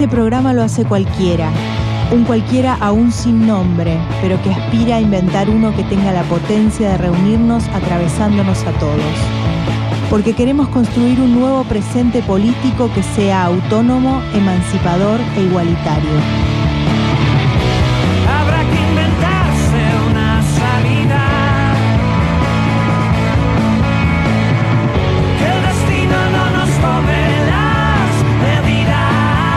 Este programa lo hace cualquiera, un cualquiera aún sin nombre, pero que aspira a inventar uno que tenga la potencia de reunirnos atravesándonos a todos. Porque queremos construir un nuevo presente político que sea autónomo, emancipador e igualitario. Habrá que inventarse una salida, que el destino no nos tome las medidas.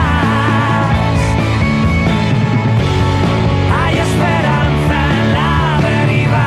Hay esperanza en la deriva.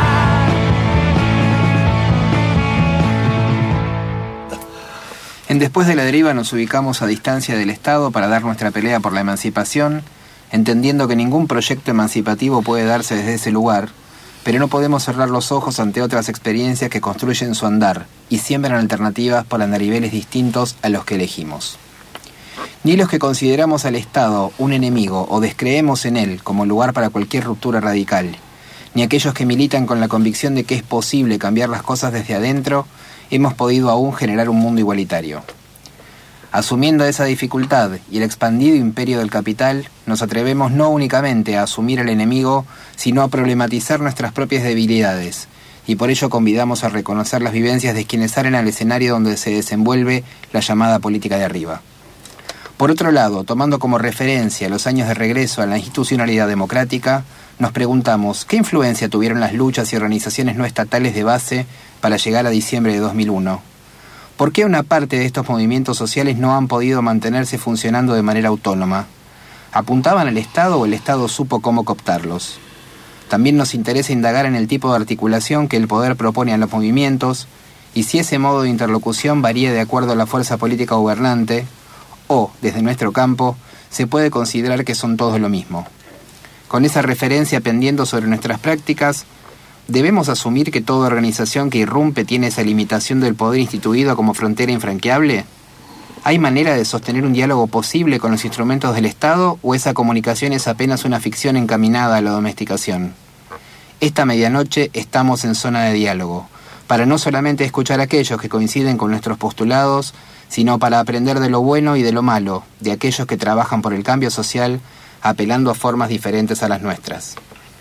En Después de la Deriva nos ubicamos a distancia del Estado para dar nuestra pelea por la emancipación, entendiendo que ningún proyecto emancipativo puede darse desde ese lugar, pero no podemos cerrar los ojos ante otras experiencias que construyen su andar y siembran alternativas para andariveles distintos a los que elegimos. Ni los que consideramos al Estado un enemigo o descreemos en él como lugar para cualquier ruptura radical, ni aquellos que militan con la convicción de que es posible cambiar las cosas desde adentro, hemos podido aún generar un mundo igualitario. Asumiendo esa dificultad y el expandido imperio del capital, nos atrevemos no únicamente a asumir al enemigo, sino a problematizar nuestras propias debilidades, y por ello convidamos a reconocer las vivencias de quienes salen al escenario donde se desenvuelve la llamada política de arriba. Por otro lado, tomando como referencia los años de regreso a la institucionalidad democrática, nos preguntamos ¿qué influencia tuvieron las luchas y organizaciones no estatales de base para llegar a diciembre de 2001? ¿Por qué una parte de estos movimientos sociales no han podido mantenerse funcionando de manera autónoma? ¿Apuntaban al Estado o el Estado supo cómo cooptarlos? También nos interesa indagar en el tipo de articulación que el poder propone a los movimientos y si ese modo de interlocución varía de acuerdo a la fuerza política gobernante o, desde nuestro campo, se puede considerar que son todos lo mismo. Con esa referencia pendiendo sobre nuestras prácticas, ¿debemos asumir que toda organización que irrumpe tiene esa limitación del poder instituido como frontera infranqueable? ¿Hay manera de sostener un diálogo posible con los instrumentos del Estado o esa comunicación es apenas una ficción encaminada a la domesticación? Esta medianoche estamos en zona de diálogo, para no solamente escuchar a aquellos que coinciden con nuestros postulados, sino para aprender de lo bueno y de lo malo, de aquellos que trabajan por el cambio social, apelando a formas diferentes a las nuestras.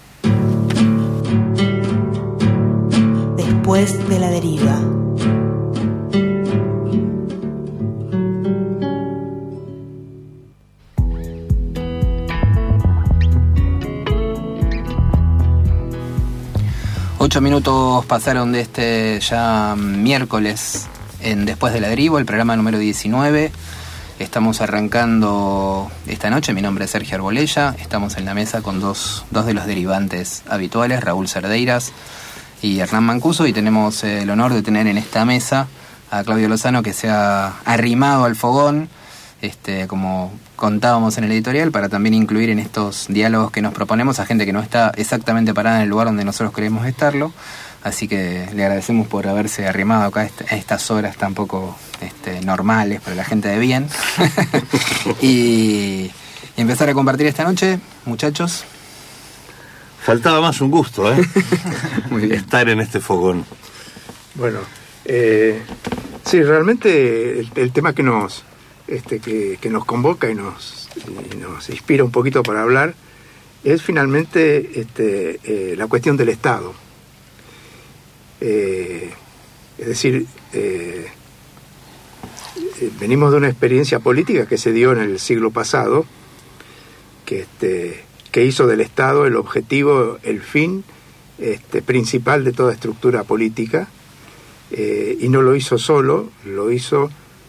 Después de la Deriva. Ocho minutos pasaron de este ya miércoles en Después de la Deriva, el programa número 19. Estamos arrancando esta noche. Mi nombre es Sergio Arbolella. Estamos en la mesa con dos de los derivantes habituales, Raúl Cerdeiras y Hernán Mancuso, y tenemos el honor de tener en esta mesa a Claudio Lozano, que se ha arrimado al fogón, como contábamos en el editorial, para también incluir en estos diálogos que nos proponemos a gente que no está exactamente parada en el lugar donde nosotros queremos estarlo. Así que le agradecemos por haberse arrimado acá a estas horas tan poco normales para la gente de bien. y empezar a compartir esta noche, muchachos. Faltaba más un gusto, Muy bien. Estar en este fogón. Bueno, sí, realmente el tema que nos convoca y nos inspira un poquito para hablar es finalmente la cuestión del Estado. Es decir, venimos de una experiencia política que se dio en el siglo pasado, que hizo del Estado el objetivo, el fin principal de toda estructura política, y no lo hizo solo, lo hizo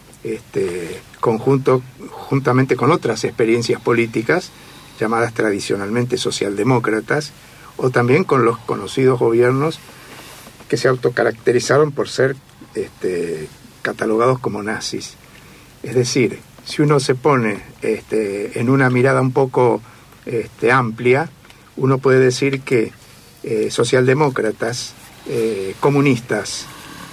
juntamente con otras experiencias políticas llamadas tradicionalmente socialdemócratas, o también con los conocidos gobiernos que se autocaracterizaron por ser catalogados como nazis. Es decir, si uno se pone en una mirada un poco amplia, uno puede decir que socialdemócratas, comunistas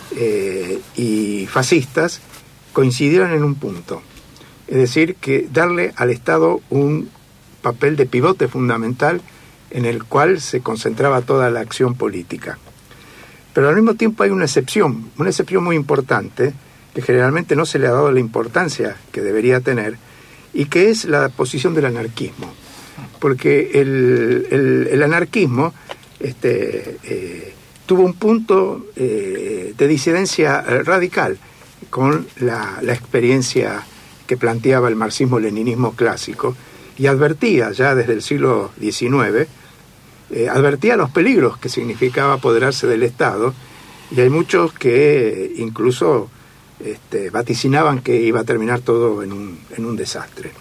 y fascistas coincidieron en un punto. Es decir, que darle al Estado un papel de pivote fundamental en el cual se concentraba toda la acción política. Pero al mismo tiempo hay una excepción muy importante, que generalmente no se le ha dado la importancia que debería tener, y que es la posición del anarquismo. Porque el anarquismo tuvo un punto de disidencia radical con la experiencia que planteaba el marxismo-leninismo clásico, y advertía ya desde el siglo XIX, advertía los peligros que significaba apoderarse del Estado, y hay muchos que incluso vaticinaban que iba a terminar todo en un desastre.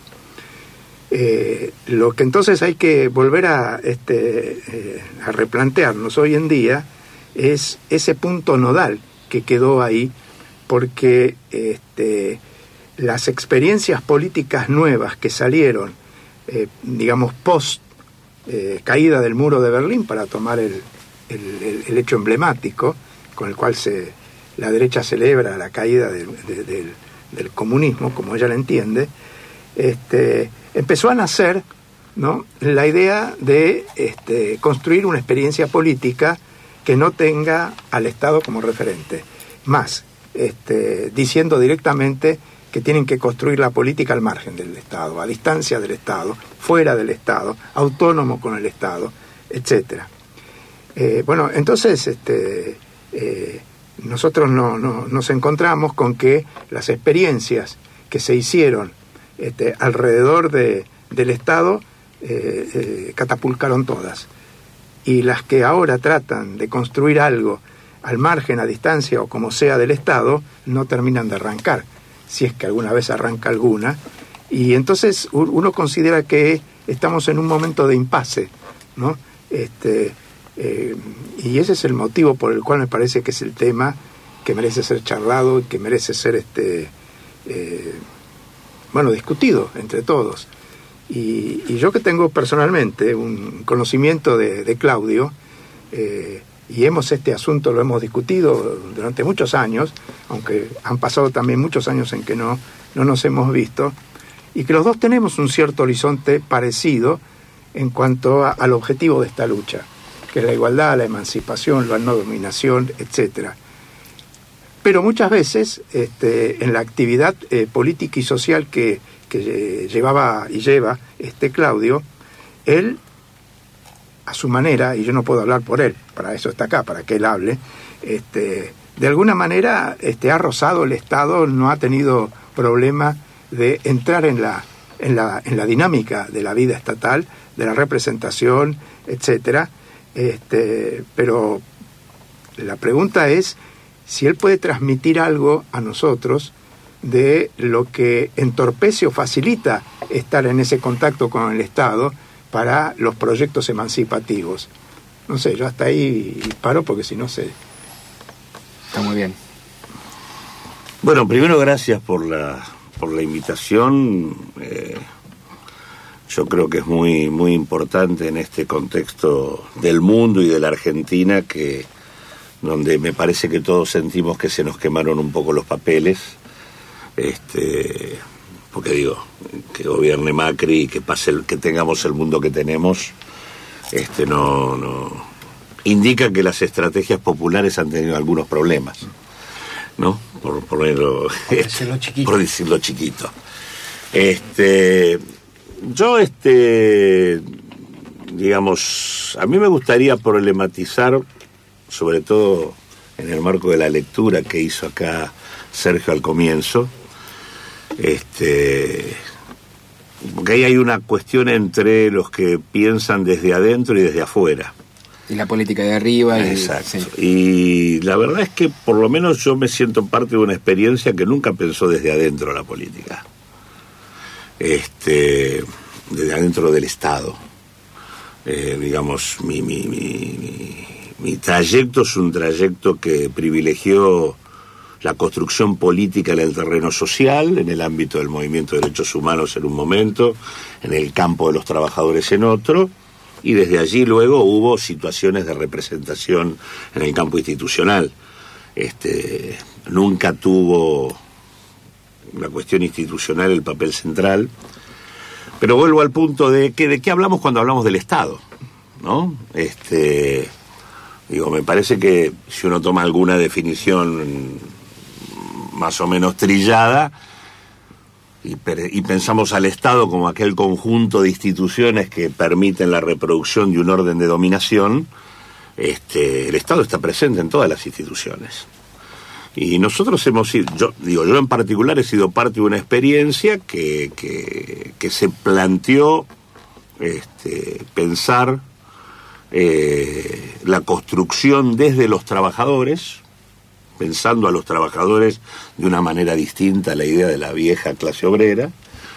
Lo que entonces hay que volver a replantearnos hoy en día es ese punto nodal que quedó ahí, porque las experiencias políticas nuevas que salieron, digamos, post caída del muro de Berlín, para tomar el hecho emblemático con el cual la derecha celebra la caída del comunismo, como ella la entiende, empezó a nacer, ¿no?, la idea de construir una experiencia política que no tenga al Estado como referente, más diciendo directamente que tienen que construir la política al margen del Estado, a distancia del Estado, fuera del Estado, autónomo con el Estado, etcétera. Bueno, entonces nosotros nos encontramos con que las experiencias que se hicieron alrededor del Estado catapultaron todas, y las que ahora tratan de construir algo al margen, a distancia o como sea del Estado, no terminan de arrancar, si es que alguna vez arranca alguna, y entonces uno considera que estamos en un momento de impasse, ¿no? Y ese es el motivo por el cual me parece que es el tema que merece ser charlado y que merece ser discutido entre todos. Y yo, que tengo personalmente un conocimiento de Claudio, y este asunto lo hemos discutido durante muchos años, aunque han pasado también muchos años en que no nos hemos visto, y que los dos tenemos un cierto horizonte parecido en cuanto al objetivo de esta lucha, que es la igualdad, la emancipación, la no dominación, etcétera. Pero muchas veces en la actividad política y social que llevaba y lleva Claudio, él, a su manera, y yo no puedo hablar por él, para eso está acá, para que él hable, de alguna manera ha rozado el Estado, no ha tenido problema de entrar en la dinámica de la vida estatal, de la representación, etcétera. Pero la pregunta es si él puede transmitir algo a nosotros de lo que entorpece o facilita estar en ese contacto con el Estado para los proyectos emancipativos. No sé, yo hasta ahí paro, porque si no sé. Está muy bien. Bueno, primero, gracias por la invitación. Yo creo que es muy, muy importante en este contexto del mundo y de la Argentina, donde me parece que todos sentimos que se nos quemaron un poco los papeles, porque digo, que gobierne Macri y que tengamos el mundo que tenemos, no indica que las estrategias populares han tenido algunos problemas, ¿no? Por decirlo chiquito. Yo, digamos, a mí me gustaría problematizar, sobre todo en el marco de la lectura que hizo acá Sergio al comienzo, porque ahí hay una cuestión entre los que piensan desde adentro y desde afuera. Y la política de arriba. Exacto. Sí. Y la verdad es que por lo menos yo me siento parte de una experiencia que nunca pensó desde adentro la política. Desde adentro del Estado. Digamos, mi trayecto es un trayecto que privilegió la construcción política en el terreno social, en el ámbito del movimiento de derechos humanos en un momento, en el campo de los trabajadores en otro, y desde allí luego hubo situaciones de representación en el campo institucional. Nunca tuvo la cuestión institucional el papel central, pero vuelvo al punto de qué hablamos cuando hablamos del Estado, ¿no? Me parece que si uno toma alguna definición más o menos trillada, y pensamos al Estado como aquel conjunto de instituciones que permiten la reproducción de un orden de dominación, el Estado está presente en todas las instituciones. Y nosotros hemos sido, yo en particular he sido parte de una experiencia que se planteó pensar la construcción desde los trabajadores, pensando a los trabajadores de una manera distinta a la idea de la vieja clase obrera,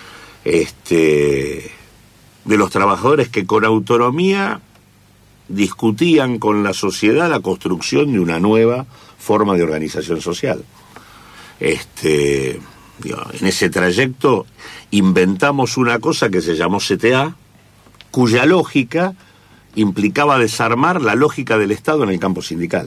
de los trabajadores que con autonomía discutían con la sociedad la construcción de una nueva forma de organización social. En ese trayecto inventamos una cosa que se llamó CTA, cuya lógica implicaba desarmar la lógica del Estado en el campo sindical.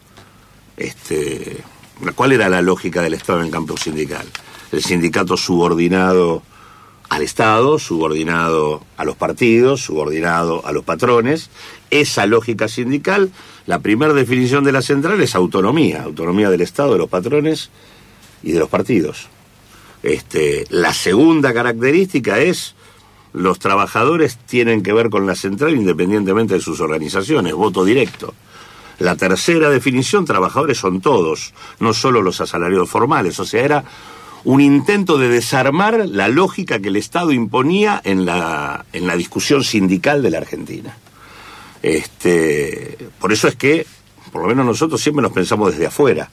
¿Cuál era la lógica del Estado en el campo sindical? El sindicato subordinado al Estado, subordinado a los partidos, subordinado a los patrones. Esa lógica sindical, la primera definición de la central es autonomía del Estado, de los patrones y de los partidos. La segunda característica es los trabajadores tienen que ver con la central independientemente de sus organizaciones, voto directo. La tercera definición, trabajadores son todos, no solo los asalariados formales, o sea, era un intento de desarmar la lógica que el Estado imponía en la discusión sindical de la Argentina. Por eso es que, por lo menos nosotros siempre nos pensamos desde afuera,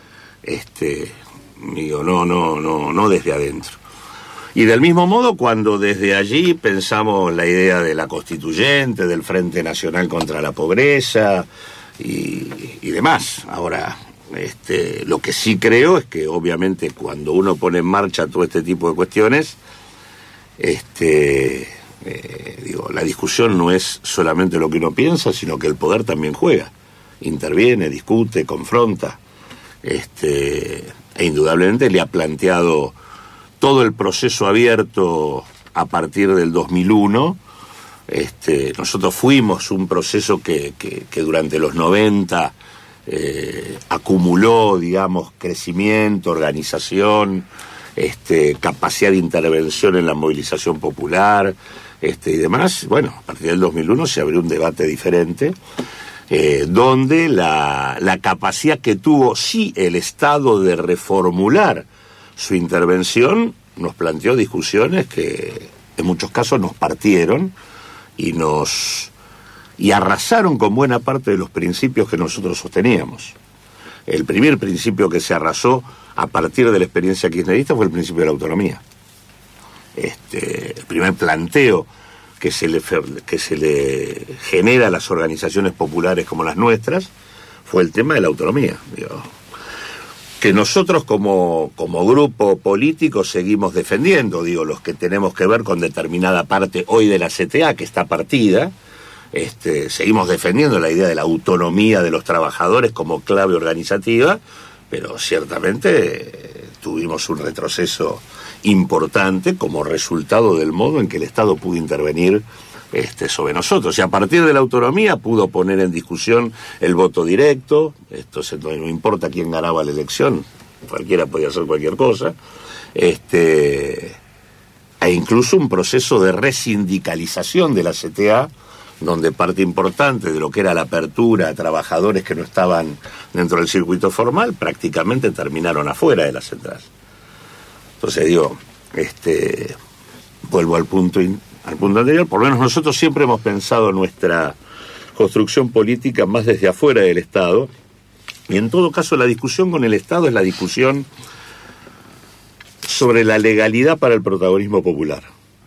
no desde adentro. Y del mismo modo, cuando desde allí pensamos la idea de la constituyente, del Frente Nacional contra la Pobreza y demás. Ahora, lo que sí creo es que obviamente cuando uno pone en marcha todo este tipo de cuestiones, la discusión no es solamente lo que uno piensa, sino que el poder también juega, interviene, discute, confronta, e indudablemente le ha planteado todo el proceso abierto a partir del 2001. Nosotros fuimos un proceso que durante los 90 acumuló, digamos, crecimiento, organización, capacidad de intervención en la movilización popular, y demás. Bueno, a partir del 2001 se abrió un debate diferente, donde la capacidad que tuvo, sí, el Estado de reformular su intervención nos planteó discusiones que en muchos casos nos partieron y arrasaron con buena parte de los principios que nosotros sosteníamos. El primer principio que se arrasó a partir de la experiencia kirchnerista fue el principio de la autonomía. El primer planteo que se le genera a las organizaciones populares como las nuestras fue el tema de la autonomía. Que nosotros como grupo político seguimos defendiendo, los que tenemos que ver con determinada parte hoy de la CTA, que está partida, seguimos defendiendo la idea de la autonomía de los trabajadores como clave organizativa, pero ciertamente tuvimos un retroceso importante como resultado del modo en que el Estado pudo intervenir sobre nosotros. Y a partir de la autonomía pudo poner en discusión el voto directo, no importa quién ganaba la elección, cualquiera podía hacer cualquier cosa, e incluso un proceso de resindicalización de la CTA, donde parte importante de lo que era la apertura a trabajadores que no estaban dentro del circuito formal prácticamente terminaron afuera de la central. Entonces vuelvo al punto anterior. Por lo menos nosotros siempre hemos pensado nuestra construcción política más desde afuera del Estado, y en todo caso la discusión con el Estado es la discusión sobre la legalidad para el protagonismo popular.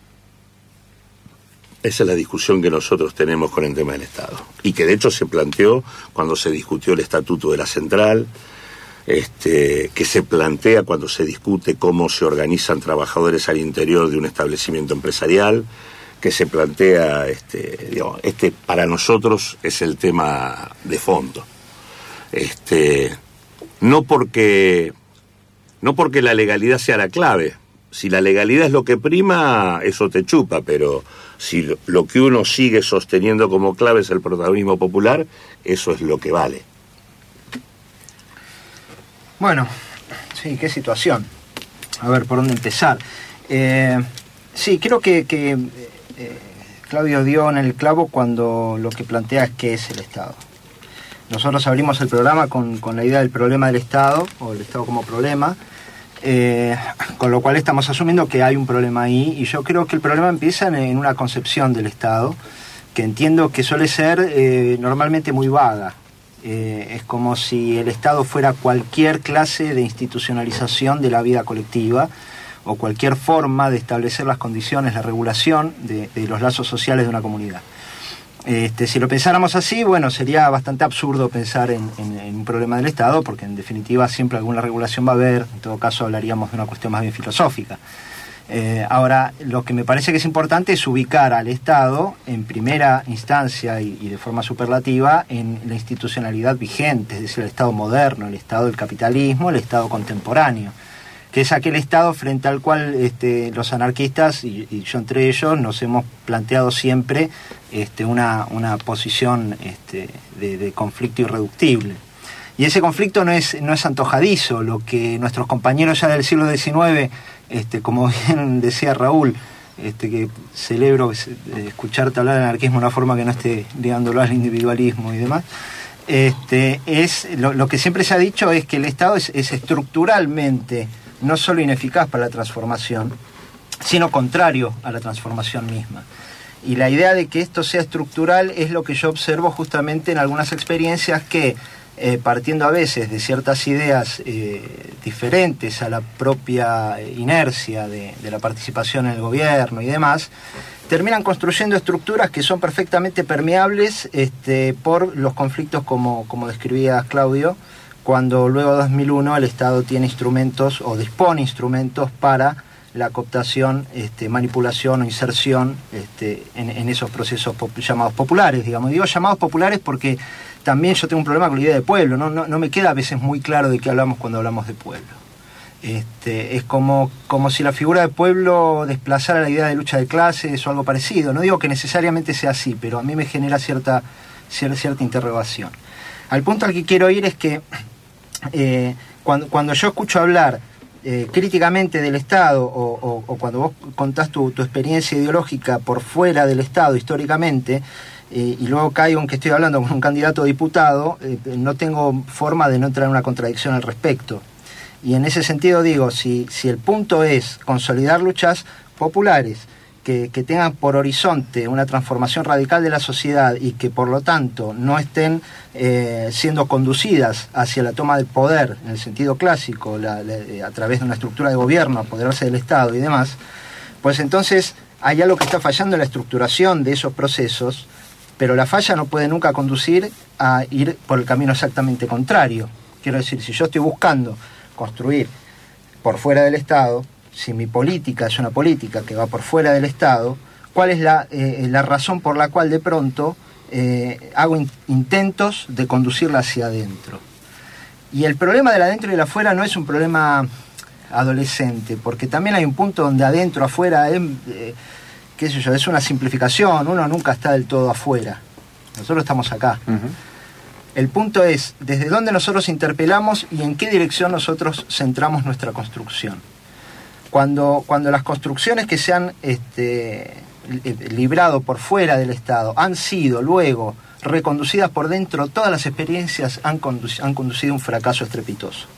Esa es la discusión que nosotros tenemos con el tema del Estado, y que de hecho se planteó cuando se discutió el estatuto de la central, que se plantea cuando se discute cómo se organizan trabajadores al interior de un establecimiento empresarial, que se plantea, para nosotros es el tema de fondo. No porque la legalidad sea la clave. Si la legalidad es lo que prima, eso te chupa, pero si lo que uno sigue sosteniendo como clave es el protagonismo popular, eso es lo que vale. Bueno, sí, qué situación. A ver, ¿por dónde empezar? Sí, creo que Claudio dio en el clavo cuando lo que plantea es qué es el Estado. Nosotros abrimos el programa con la idea del problema del Estado, o el Estado como problema, con lo cual estamos asumiendo que hay un problema ahí, y yo creo que el problema empieza en una concepción del Estado, que entiendo que suele ser normalmente muy vaga. Es como si el Estado fuera cualquier clase de institucionalización de la vida colectiva, o cualquier forma de establecer las condiciones, la regulación de los lazos sociales de una comunidad. Si lo pensáramos así, bueno, sería bastante absurdo pensar en un problema del Estado, porque en definitiva siempre alguna regulación va a haber. En todo caso hablaríamos de una cuestión más bien filosófica. Ahora, lo que me parece que es importante es ubicar al Estado en primera instancia y de forma superlativa en la institucionalidad vigente, es decir, el Estado moderno, el Estado del capitalismo, el Estado contemporáneo, que es aquel Estado frente al cual los anarquistas, y yo entre ellos, nos hemos planteado siempre una posición de conflicto irreductible. Y ese conflicto no es antojadizo. Lo que nuestros compañeros ya del siglo XIX, como bien decía Raúl, que celebro escucharte hablar de anarquismo de una forma que no esté ligándolo al individualismo y demás, es lo que siempre se ha dicho es que el Estado es estructuralmente no solo ineficaz para la transformación, sino contrario a la transformación misma. Y la idea de que esto sea estructural es lo que yo observo justamente en algunas experiencias que, partiendo a veces de ciertas ideas diferentes a la propia inercia de la participación en el gobierno y demás, terminan construyendo estructuras que son perfectamente permeables por los conflictos como describía Claudio, cuando luego de 2001 el Estado tiene instrumentos o dispone instrumentos para la cooptación, manipulación o inserción en esos procesos llamados populares, digamos. Digo llamados populares porque también yo tengo un problema con la idea de pueblo, no me queda a veces muy claro de qué hablamos cuando hablamos de pueblo. Es como si la figura de pueblo desplazara la idea de lucha de clases o algo parecido. No digo que necesariamente sea así, pero a mí me genera cierta interrogación. Al punto al que quiero ir es que cuando yo escucho hablar críticamente del Estado o cuando vos contás tu experiencia ideológica por fuera del Estado históricamente, y luego caigo en que estoy hablando con un candidato a diputado, no tengo forma de no entrar en una contradicción al respecto. Y en ese sentido digo, si el punto es consolidar luchas populares que tengan por horizonte una transformación radical de la sociedad y que por lo tanto no estén siendo conducidas hacia la toma del poder en el sentido clásico, a través de una estructura de gobierno, apoderarse del Estado y demás, pues entonces hay algo que está fallando en la estructuración de esos procesos, pero la falla no puede nunca conducir a ir por el camino exactamente contrario. Quiero decir, si yo estoy buscando construir por fuera del Estado, si mi política es una política que va por fuera del Estado, ¿cuál es la razón por la cual de pronto hago intentos de conducirla hacia adentro? Y el problema del adentro y del afuera no es un problema adolescente, porque también hay un punto donde adentro, afuera, qué sé yo, es una simplificación, uno nunca está del todo afuera, nosotros estamos acá. Uh-huh. El punto es desde dónde nosotros interpelamos y en qué dirección nosotros centramos nuestra construcción. Cuando las construcciones que se han librado por fuera del Estado han sido luego reconducidas por dentro, todas las experiencias han conducido a un fracaso estrepitoso.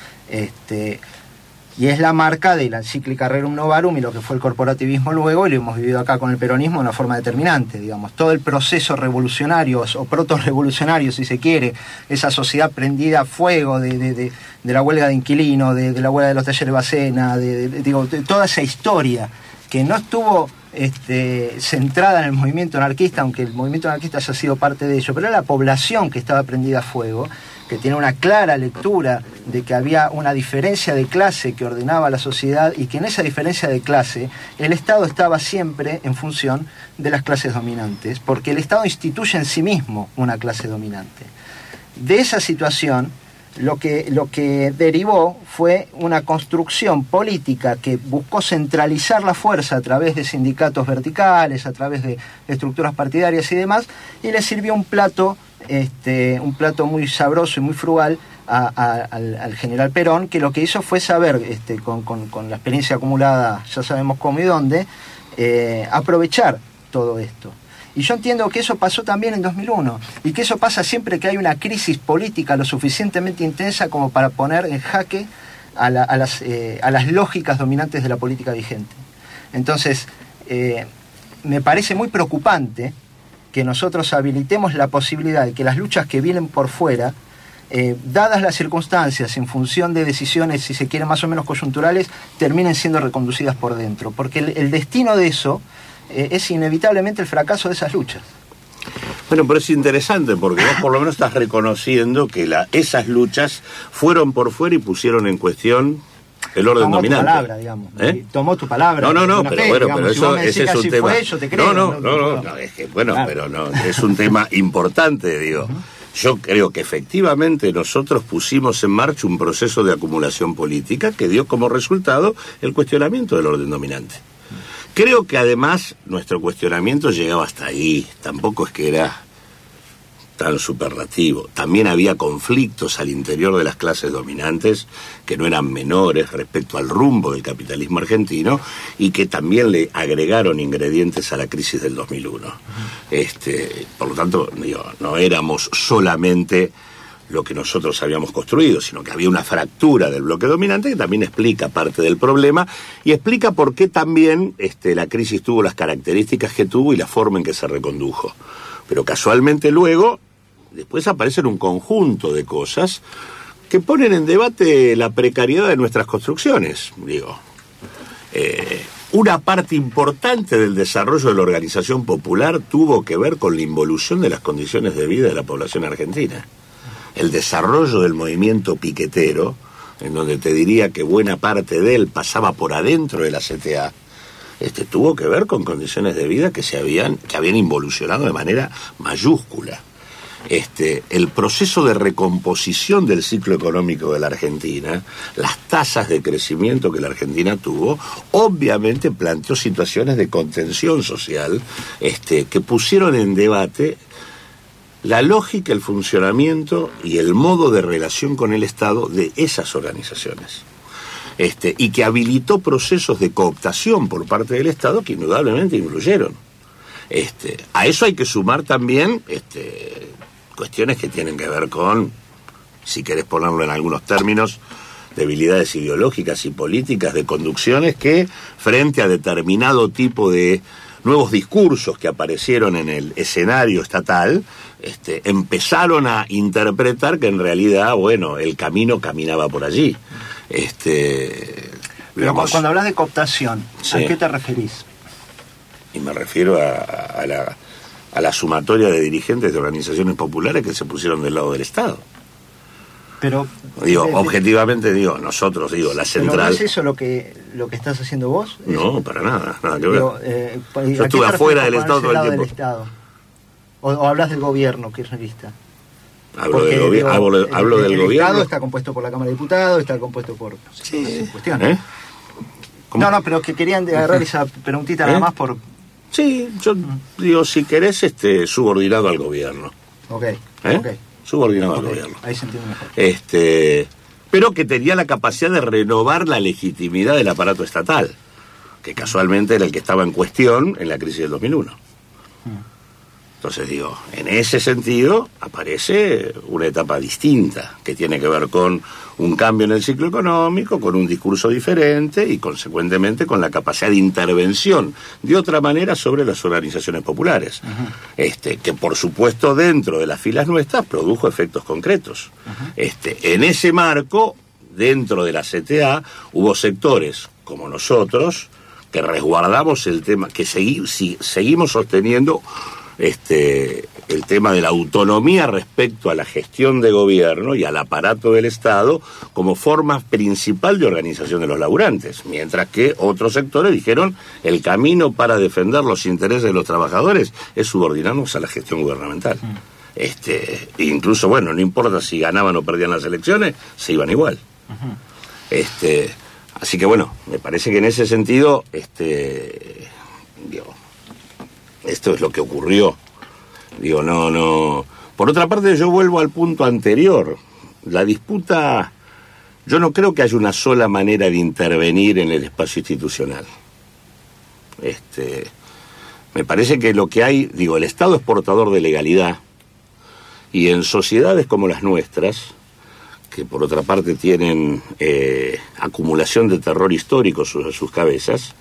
Y es la marca de la encíclica Rerum Novarum y lo que fue el corporativismo luego, y lo hemos vivido acá con el peronismo de una forma determinante, digamos. Todo el proceso revolucionario o proto-revolucionario, si se quiere, esa sociedad prendida a fuego de la huelga de inquilinos, de la huelga de los talleres Bacena, de toda esa historia que no estuvo centrada en el movimiento anarquista, aunque el movimiento anarquista haya sido parte de ello, pero era la población que estaba prendida a fuego, que tiene una clara lectura de que había una diferencia de clase que ordenaba la sociedad y que en esa diferencia de clase el Estado estaba siempre en función de las clases dominantes, porque el Estado instituye en sí mismo una clase dominante. De esa situación, lo que derivó fue una construcción política que buscó centralizar la fuerza a través de sindicatos verticales, a través de estructuras partidarias y demás, y le sirvió un plato muy sabroso y muy frugal al general Perón, que lo que hizo fue saber, con la experiencia acumulada, ya sabemos cómo y dónde, aprovechar todo esto. Y yo entiendo que eso pasó también en 2001, y que eso pasa siempre que hay una crisis política lo suficientemente intensa como para poner en jaque a las lógicas dominantes de la política vigente. Entonces, me parece muy preocupante que nosotros habilitemos la posibilidad de que las luchas que vienen por fuera, dadas las circunstancias, en función de decisiones, si se quiere, más o menos coyunturales, terminen siendo reconducidas por dentro. Porque el destino de eso es inevitablemente el fracaso de esas luchas. Bueno, pero es interesante porque vos por lo menos estás reconociendo que esas luchas fueron por fuera y pusieron en cuestión el orden dominante. Tomó tu palabra, digamos. Tomó tu palabra. No, pero bueno, digamos, pero eso, ese es un tema. Fue, yo te creo, no, es que bueno, claro. Pero no, es un tema importante, digo. Yo creo que efectivamente nosotros pusimos en marcha un proceso de acumulación política que dio como resultado el cuestionamiento del orden dominante. Creo que además nuestro cuestionamiento llegaba hasta ahí, tampoco es que era tan superlativo. También había conflictos al interior de las clases dominantes que no eran menores respecto al rumbo del capitalismo argentino y que también le agregaron ingredientes a la crisis del 2001. Por lo tanto, digo, no éramos solamente lo que nosotros habíamos construido, sino que había una fractura del bloque dominante que también explica parte del problema y explica por qué también la crisis tuvo las características que tuvo y la forma en que se recondujo. Pero casualmente luego, después aparecen un conjunto de cosas que ponen en debate la precariedad de nuestras construcciones. Digo, una parte importante del desarrollo de la organización popular tuvo que ver con la involución de las condiciones de vida de la población argentina. El desarrollo del movimiento piquetero, en donde te diría que buena parte de él pasaba por adentro de la CTA, tuvo que ver con condiciones de vida que habían involucionado de manera mayúscula. El proceso de recomposición del ciclo económico de la Argentina, las tasas de crecimiento que la Argentina tuvo, obviamente planteó situaciones de contención social, que pusieron en debate la lógica, el funcionamiento y el modo de relación con el Estado de esas organizaciones. Y que habilitó procesos de cooptación por parte del Estado que indudablemente influyeron. A eso hay que sumar también cuestiones que tienen que ver con, si querés ponerlo en algunos términos, debilidades ideológicas y políticas de conducciones que, frente a determinado tipo de nuevos discursos que aparecieron en el escenario estatal, empezaron a interpretar que en realidad, bueno, el camino caminaba por allí. Pero cuando hablas de cooptación, sí, ¿a qué te referís? Y me refiero a la sumatoria de dirigentes de organizaciones populares que se pusieron del lado del Estado. Pero objetivamente nosotros, la central. ¿Pero no es eso lo que estás haciendo vos? No, para nada que ver. Yo estuve afuera del Estado todo el tiempo. ¿O hablas del gobierno kirchnerista? Hablo del gobierno. El Estado está compuesto por la Cámara de Diputados, está compuesto por cuestiones. No, pero que querían agarrar esa preguntita nada más por... Sí, yo digo, si querés, subordinado al gobierno. Okay. Subordinado al gobierno. Ahí se entiende mejor. Pero que tenía la capacidad de renovar la legitimidad del aparato estatal, que casualmente era el que estaba en cuestión en la crisis del 2001. Entonces en ese sentido aparece una etapa distinta, que tiene que ver con un cambio en el ciclo económico, con un discurso diferente y consecuentemente con la capacidad de intervención de otra manera sobre las organizaciones populares. Que por supuesto dentro de las filas nuestras produjo efectos concretos. En ese marco, dentro de la CTA, hubo sectores como nosotros que resguardamos el tema, que seguimos sosteniendo el tema de la autonomía respecto a la gestión de gobierno y al aparato del Estado como forma principal de organización de los laburantes, mientras que otros sectores dijeron el camino para defender los intereses de los trabajadores es subordinarnos a la gestión gubernamental. Incluso, no importa si ganaban o perdían las elecciones, se iban igual. Así que me parece que en ese sentido, esto es lo que ocurrió. No. Por otra parte, yo vuelvo al punto anterior. la disputa, yo no creo que haya una sola manera de intervenir en el espacio institucional. Me parece que lo que hay, el Estado es portador de legalidad, y en sociedades como las nuestras, que por otra parte tienen acumulación de terror histórico sobre sus cabezas,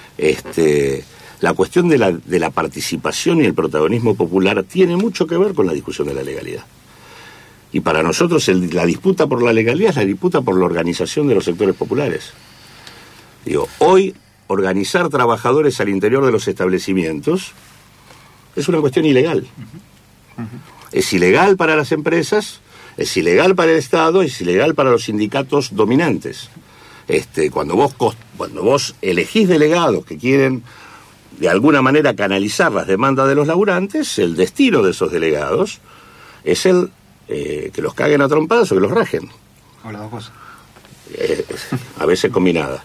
la cuestión de la participación y el protagonismo popular tiene mucho que ver con la discusión de la legalidad. Y para nosotros la disputa por la legalidad es la disputa por la organización de los sectores populares. Hoy organizar trabajadores al interior de los establecimientos es una cuestión ilegal. Es ilegal para las empresas, es ilegal para el Estado, es ilegal para los sindicatos dominantes. Cuando vos elegís delegados que quieren de alguna manera canalizar las demandas de los laburantes, el destino de esos delegados es que los caguen a trompadas o que los rajen. O las dos cosas. A veces combinadas.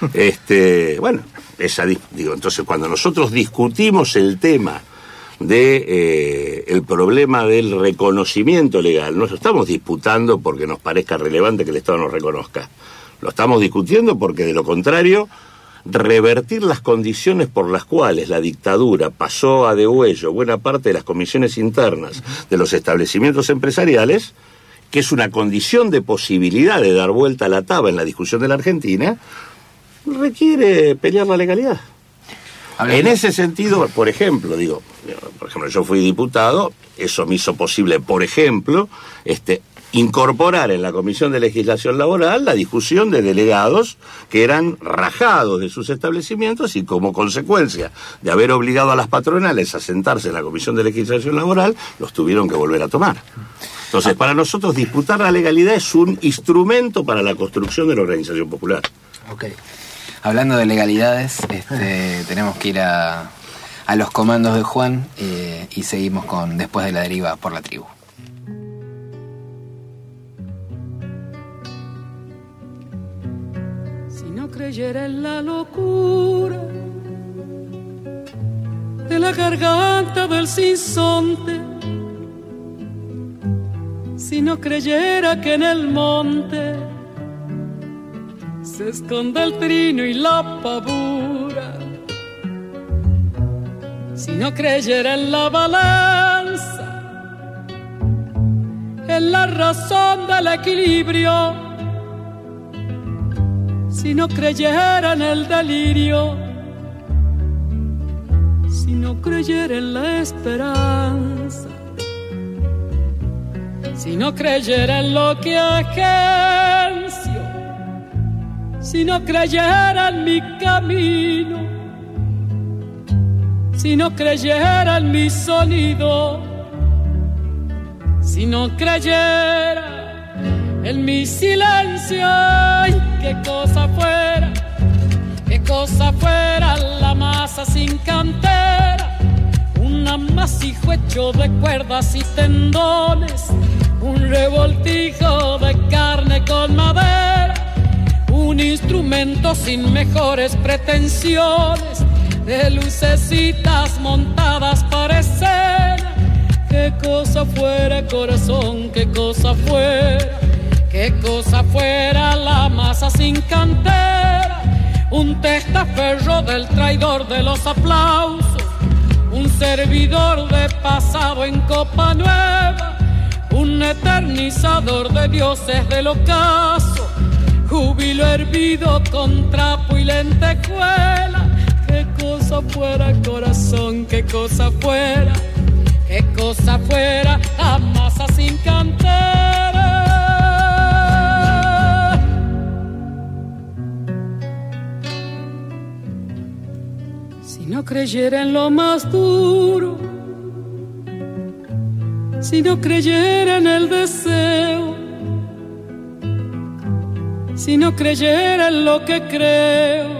Entonces cuando nosotros discutimos el tema de el problema del reconocimiento legal, no lo estamos disputando porque nos parezca relevante que el Estado nos reconozca. Lo estamos discutiendo porque, de lo contrario, revertir las condiciones por las cuales la dictadura pasó a degüello buena parte de las comisiones internas de los establecimientos empresariales, que es una condición de posibilidad de dar vuelta a la taba en la discusión de la Argentina, requiere pelear la legalidad. En ese sentido, por ejemplo, yo fui diputado, eso me hizo posible, por ejemplo, incorporar en la Comisión de Legislación Laboral la discusión de delegados que eran rajados de sus establecimientos y, como consecuencia de haber obligado a las patronales a sentarse en la Comisión de Legislación Laboral, los tuvieron que volver a tomar. Entonces, para nosotros disputar la legalidad es un instrumento para la construcción de la organización popular. Okay. Hablando de legalidades, tenemos que ir a los comandos de Juan y seguimos con Después de la Deriva por la Tribu. Si no creyera en la locura de la garganta del sinsonte, si no creyera que en el monte se esconde el trino y la pavura, si no creyera en la balanza, en la razón del equilibrio, si no creyera en el delirio, si no creyera en la esperanza, si no creyera en lo que agencio, si no creyera en mi camino, si no creyera en mi sonido, si no creyera en mi silencio, ay, qué cosa fuera la masa sin cantera, un amasijo hecho de cuerdas y tendones, un revoltijo de carne con madera, un instrumento sin mejores pretensiones, de lucecitas montadas para escena. Qué cosa fuera, corazón, qué cosa fuera la masa sin cantera, un testaferro del traidor de los aplausos, un servidor de pasado en copa nueva, un eternizador de dioses del ocaso, júbilo hervido con trapo y lentejuela. Qué cosa fuera, corazón, qué cosa fuera la masa sin cantera. Si no creyera en lo más duro, si no creyera en el deseo, si no creyera en lo que creo,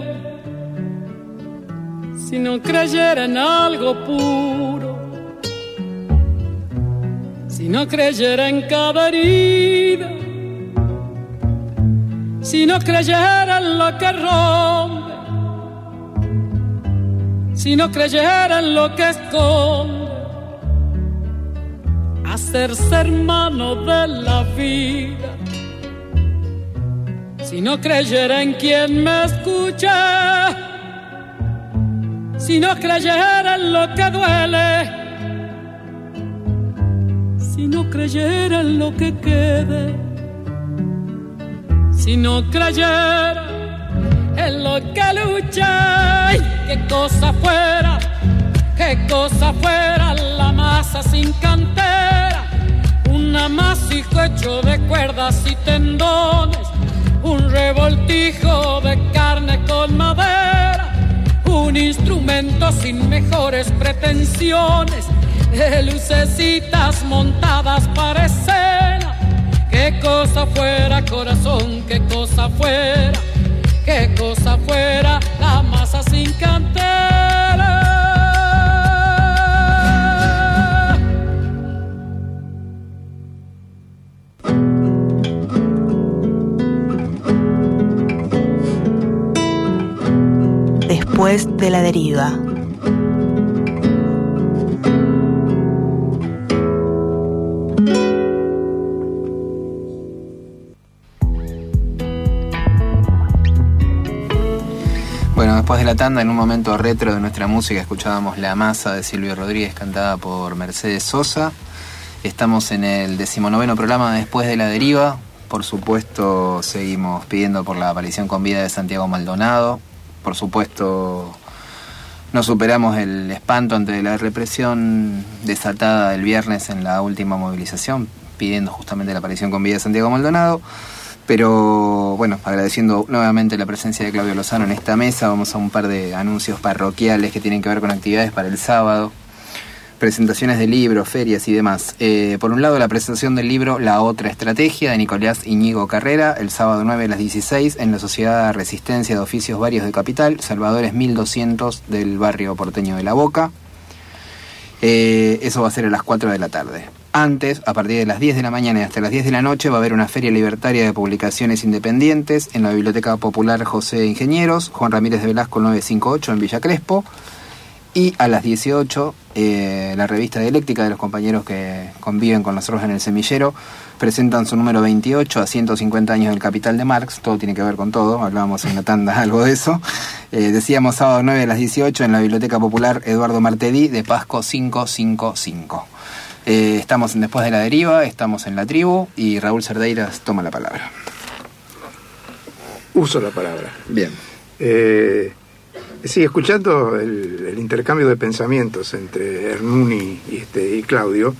si no creyera en algo puro, si no creyera en cada herida, si no creyera en lo que rompe, si no creyera en lo que esconde, hacerse hermano de la vida. Si no creyera en quien me escucha, si no creyera en lo que duele, si no creyera en lo que quede, si no creyera en lo que lucha, ay, qué cosa fuera la masa sin cantera, un amasijo hecho de cuerdas y tendones, un revoltijo de carne con madera, un instrumento sin mejores pretensiones, de lucecitas montadas para escena. Qué cosa fuera, corazón, qué cosa fuera la masa sin cantera. Después de la deriva. Bueno, después de la tanda, en un momento retro de nuestra música, escuchábamos La Masa de Silvio Rodríguez, cantada por Mercedes Sosa. Estamos en el 19º programa de Después de la Deriva. Por supuesto, seguimos pidiendo por la aparición con vida de Santiago Maldonado. Por supuesto, no superamos el espanto ante la represión desatada el viernes en la última movilización, pidiendo justamente la aparición con vida de Santiago Maldonado. Pero bueno, agradeciendo nuevamente la presencia de Claudio Lozano en esta mesa, vamos a un par de anuncios parroquiales que tienen que ver con actividades para el sábado, presentaciones de libros, ferias y demás. Por un lado, la presentación del libro La Otra Estrategia de Nicolás Iñigo Carrera, el sábado 9 a las 16 en la Sociedad Resistencia de Oficios Varios de Capital, Salvadores 1200 del barrio porteño de La Boca. Eso va a ser a las 4 de la tarde. Antes, a partir de las 10 de la mañana y hasta las 10 de la noche, va a haber una feria libertaria de publicaciones independientes en la Biblioteca Popular José de Ingenieros, Juan Ramírez de Velasco 958 en Villa Crespo. Y a las 18, la revista Dialéctica de los compañeros que conviven con nosotros en el Semillero presentan su número 28 a 150 años del Capital de Marx. Todo tiene que ver con todo, hablábamos en la tanda algo de eso. Decíamos sábado 9 a las 18 en la Biblioteca Popular Eduardo Martedí de Pasco 555. Estamos en Después de la Deriva, estamos en La Tribu y Raúl Cerdeiras toma la palabra. Uso la palabra. Bien. Sí, escuchando el intercambio de pensamientos entre Hernuni y Claudio,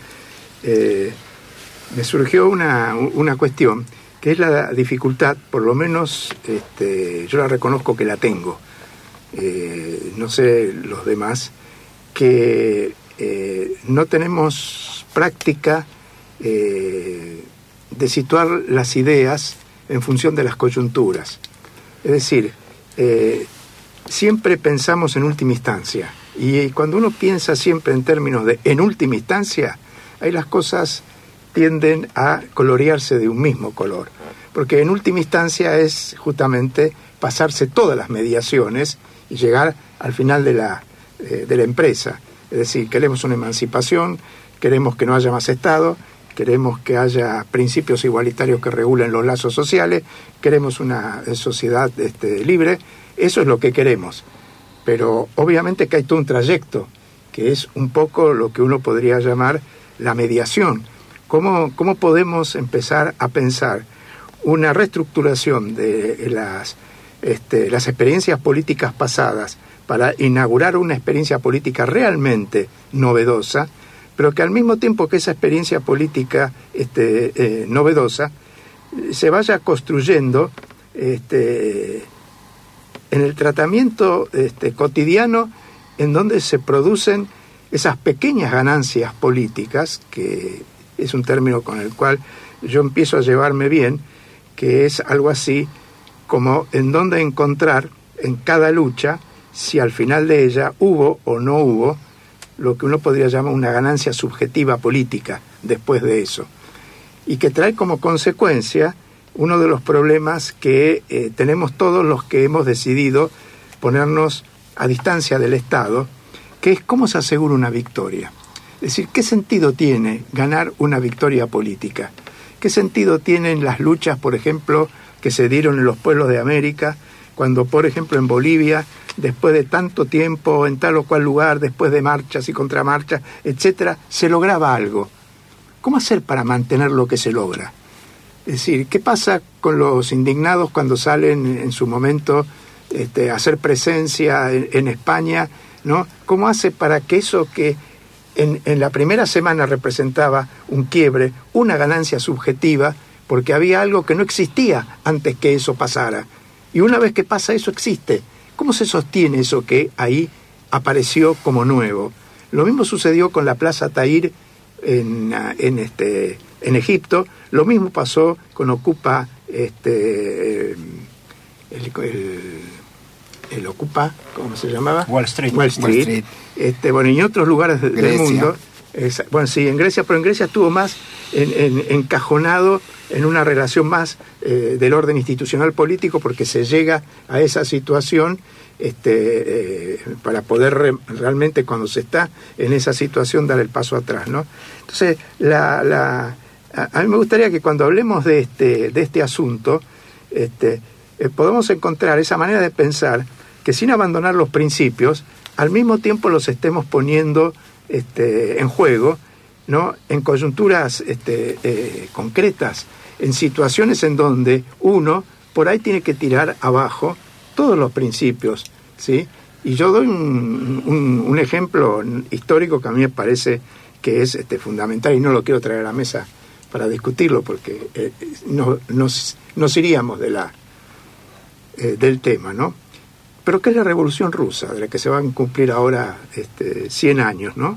me surgió una cuestión, que es la dificultad, por lo menos yo la reconozco que la tengo, no sé los demás, que no tenemos práctica de situar las ideas en función de las coyunturas. Es decir, siempre pensamos en última instancia, y cuando uno piensa siempre en términos de en última instancia, ahí las cosas tienden a colorearse de un mismo color, porque en última instancia es justamente pasarse todas las mediaciones y llegar al final de la empresa. Es decir, queremos una emancipación, queremos que no haya más Estado, queremos que haya principios igualitarios que regulen los lazos sociales, queremos una sociedad libre. Eso es lo que queremos, pero obviamente que hay todo un trayecto, que es un poco lo que uno podría llamar la mediación. ¿Cómo podemos empezar a pensar una reestructuración de las experiencias políticas pasadas para inaugurar una experiencia política realmente novedosa, pero que al mismo tiempo que esa experiencia política novedosa se vaya construyendo en el tratamiento cotidiano, en donde se producen esas pequeñas ganancias políticas, que es un término con el cual yo empiezo a llevarme bien, que es algo así como en donde encontrar en cada lucha, si al final de ella hubo o no hubo lo que uno podría llamar una ganancia subjetiva política después de eso, y que trae como consecuencia uno de los problemas que tenemos todos los que hemos decidido ponernos a distancia del Estado, que es cómo se asegura una victoria. Es decir, ¿qué sentido tiene ganar una victoria política? ¿Qué sentido tienen las luchas, por ejemplo, que se dieron en los pueblos de América, cuando, por ejemplo, en Bolivia, después de tanto tiempo, en tal o cual lugar, después de marchas y contramarchas, etcétera, se lograba algo? ¿Cómo hacer para mantener lo que se logra? Es decir, ¿qué pasa con los indignados cuando salen en su momento a hacer presencia en España, ¿no? ¿Cómo hace para que eso que en la primera semana representaba un quiebre, una ganancia subjetiva, porque había algo que no existía antes que eso pasara? Y una vez que pasa eso, existe. ¿Cómo se sostiene eso que ahí apareció como nuevo? Lo mismo sucedió con la Plaza Tahrir en Egipto. Lo mismo pasó con Ocupa, el Ocupa, ¿cómo se llamaba? Wall Street. Bueno, y en otros lugares del mundo. Bueno, sí, en Grecia, pero en Grecia estuvo más encajonado en una relación más del orden institucional político, porque se llega a esa situación para poder realmente, cuando se está en esa situación, dar el paso atrás, ¿no? Entonces, a mí me gustaría que cuando hablemos de este asunto, podamos encontrar esa manera de pensar que, sin abandonar los principios, al mismo tiempo los estemos poniendo en juego, ¿no? En coyunturas concretas, en situaciones en donde uno por ahí tiene que tirar abajo todos los principios, ¿sí? Y yo doy un ejemplo histórico que a mí me parece que es fundamental, y no lo quiero traer a la mesa para discutirlo, porque nos iríamos del tema, ¿no? Pero ¿qué es la Revolución Rusa, de la que se van a cumplir ahora 100 años, ¿no?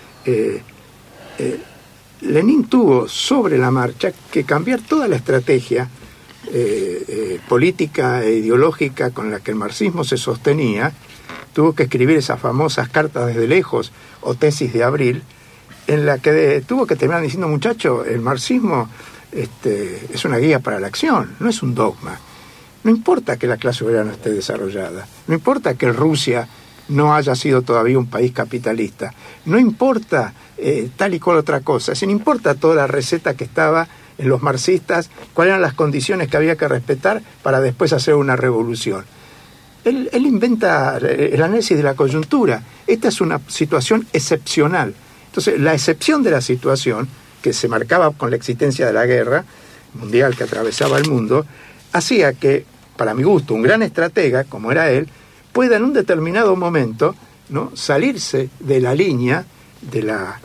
Lenin tuvo sobre la marcha que cambiar toda la estrategia política e ideológica con la que el marxismo se sostenía. Tuvo que escribir esas famosas cartas desde lejos o tesis de abril, en la que tuvo que terminar diciendo: muchacho, el marxismo es una guía para la acción, no es un dogma. No importa que la clase obrera no esté desarrollada, no importa que Rusia no haya sido todavía un país capitalista, no importa tal y cual otra cosa, no importa toda la receta que estaba en los marxistas, cuáles eran las condiciones que había que respetar para después hacer una revolución. Él inventa el análisis de la coyuntura. Esta es una situación excepcional. Entonces, la excepción de la situación, que se marcaba con la existencia de la guerra mundial que atravesaba el mundo, hacía que, para mi gusto, un gran estratega, como era él, pueda en un determinado momento, ¿no?, salirse de la línea de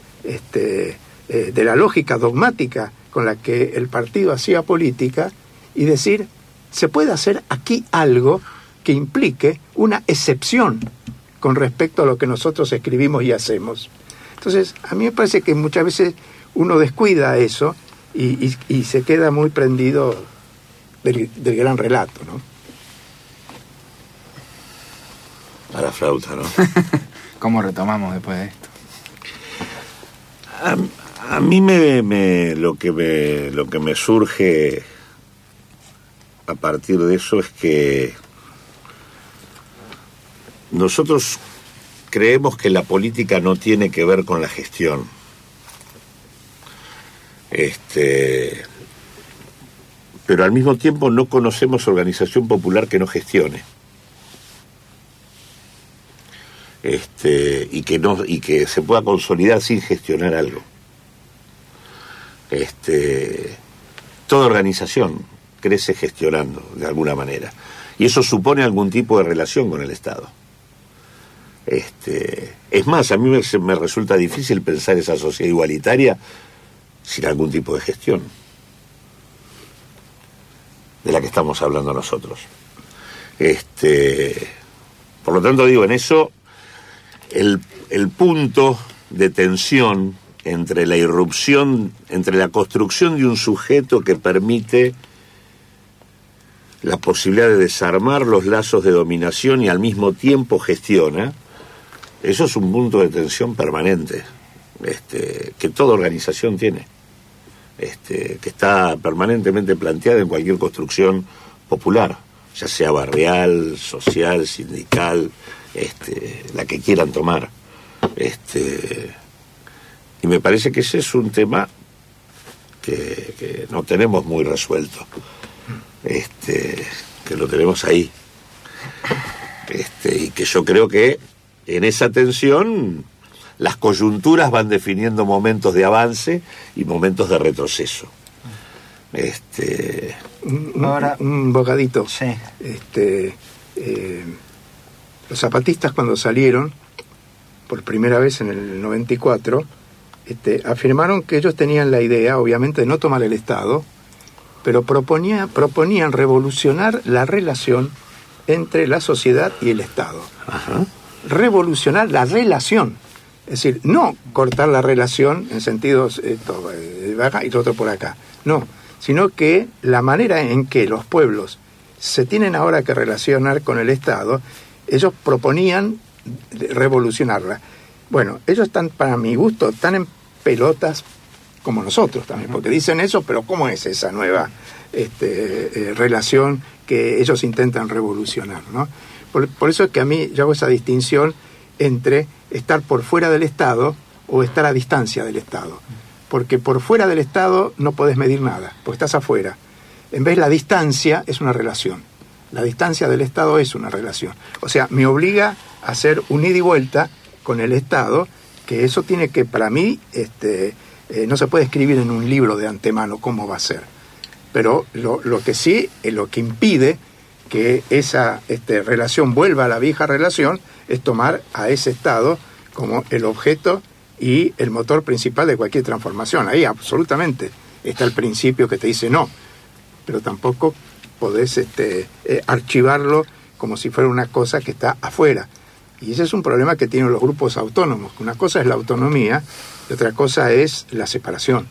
la lógica dogmática con la que el partido hacía política y decir: se puede hacer aquí algo que implique una excepción con respecto a lo que nosotros escribimos y hacemos. Entonces, a mí me parece que muchas veces uno descuida eso y se queda muy prendido del gran relato, ¿no? A la flauta, ¿no? ¿Cómo retomamos después de esto? A mí lo que me surge a partir de eso es que nosotros creemos que la política no tiene que ver con la gestión. Pero al mismo tiempo no conocemos organización popular que no gestione. Y que se pueda consolidar sin gestionar algo. Toda organización crece gestionando de alguna manera, y eso supone algún tipo de relación con el Estado. Es más, a mí me resulta difícil pensar esa sociedad igualitaria sin algún tipo de gestión de la que estamos hablando nosotros. Por lo tanto, digo, en eso el punto de tensión entre la irrupción, entre la construcción de un sujeto que permite la posibilidad de desarmar los lazos de dominación y al mismo tiempo gestiona, eso es un punto de tensión permanente, que toda organización tiene, que está permanentemente planteada en cualquier construcción popular, ya sea barrial, social, sindical, la que quieran tomar. Y me parece que ese es un tema que no tenemos muy resuelto, que lo tenemos ahí, y que yo creo que en esa tensión las coyunturas van definiendo momentos de avance y momentos de retroceso. Ahora, un bocadito. Sí. Los zapatistas, cuando salieron por primera vez en el 94, afirmaron que ellos tenían la idea, obviamente, de no tomar el Estado, pero proponían revolucionar la relación entre la sociedad y el Estado. Ajá. Revolucionar la relación. Es decir, no cortar la relación en sentidos acá y otro por acá. No, sino que la manera en que los pueblos se tienen ahora que relacionar con el Estado, ellos proponían revolucionarla. Bueno, ellos están, para mi gusto, tan en pelotas como nosotros también, porque dicen eso, pero ¿cómo es esa nueva relación que ellos intentan revolucionar, ¿no? Por eso es que a mí yo hago esa distinción entre estar por fuera del Estado o estar a distancia del Estado. Porque por fuera del Estado no podés medir nada, porque estás afuera. En vez, la distancia es una relación. La distancia del Estado es una relación. O sea, me obliga a hacer un ida y vuelta con el Estado, que eso tiene que, para mí, no se puede escribir en un libro de antemano cómo va a ser. Pero lo que sí, lo que impide que esa relación vuelva a la vieja relación es tomar a ese Estado como el objeto y el motor principal de cualquier transformación. Ahí absolutamente está el principio que te dice no, pero tampoco podés archivarlo como si fuera una cosa que está afuera. Y ese es un problema que tienen los grupos autónomos. Una cosa es la autonomía y otra cosa es la separación.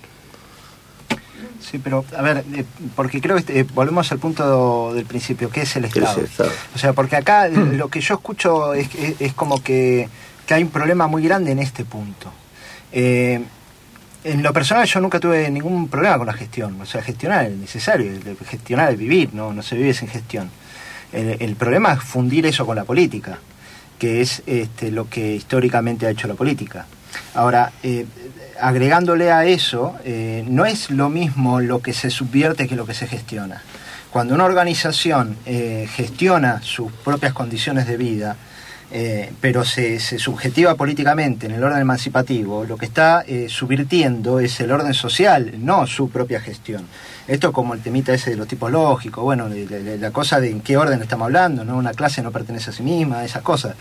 Sí, pero a ver, porque creo que volvemos al punto del principio, ¿qué es el Estado? ¿Qué es el Estado? O sea, porque acá lo que yo escucho es como que hay un problema muy grande en este punto. En lo personal yo nunca tuve ningún problema con la gestión. O sea, gestionar es necesario, gestionar es vivir, no se vive sin gestión. El problema es fundir eso con la política, que es lo que históricamente ha hecho la política. Ahora, agregándole a eso, no es lo mismo lo que se subvierte que lo que se gestiona. Cuando una organización gestiona sus propias condiciones de vida, pero se subjetiva políticamente en el orden emancipativo, lo que está subvirtiendo es el orden social, no su propia gestión. Esto como el temita ese de los tipos lógicos, bueno, la cosa de en qué orden estamos hablando, ¿no? Una clase no pertenece a sí misma, esas cosas.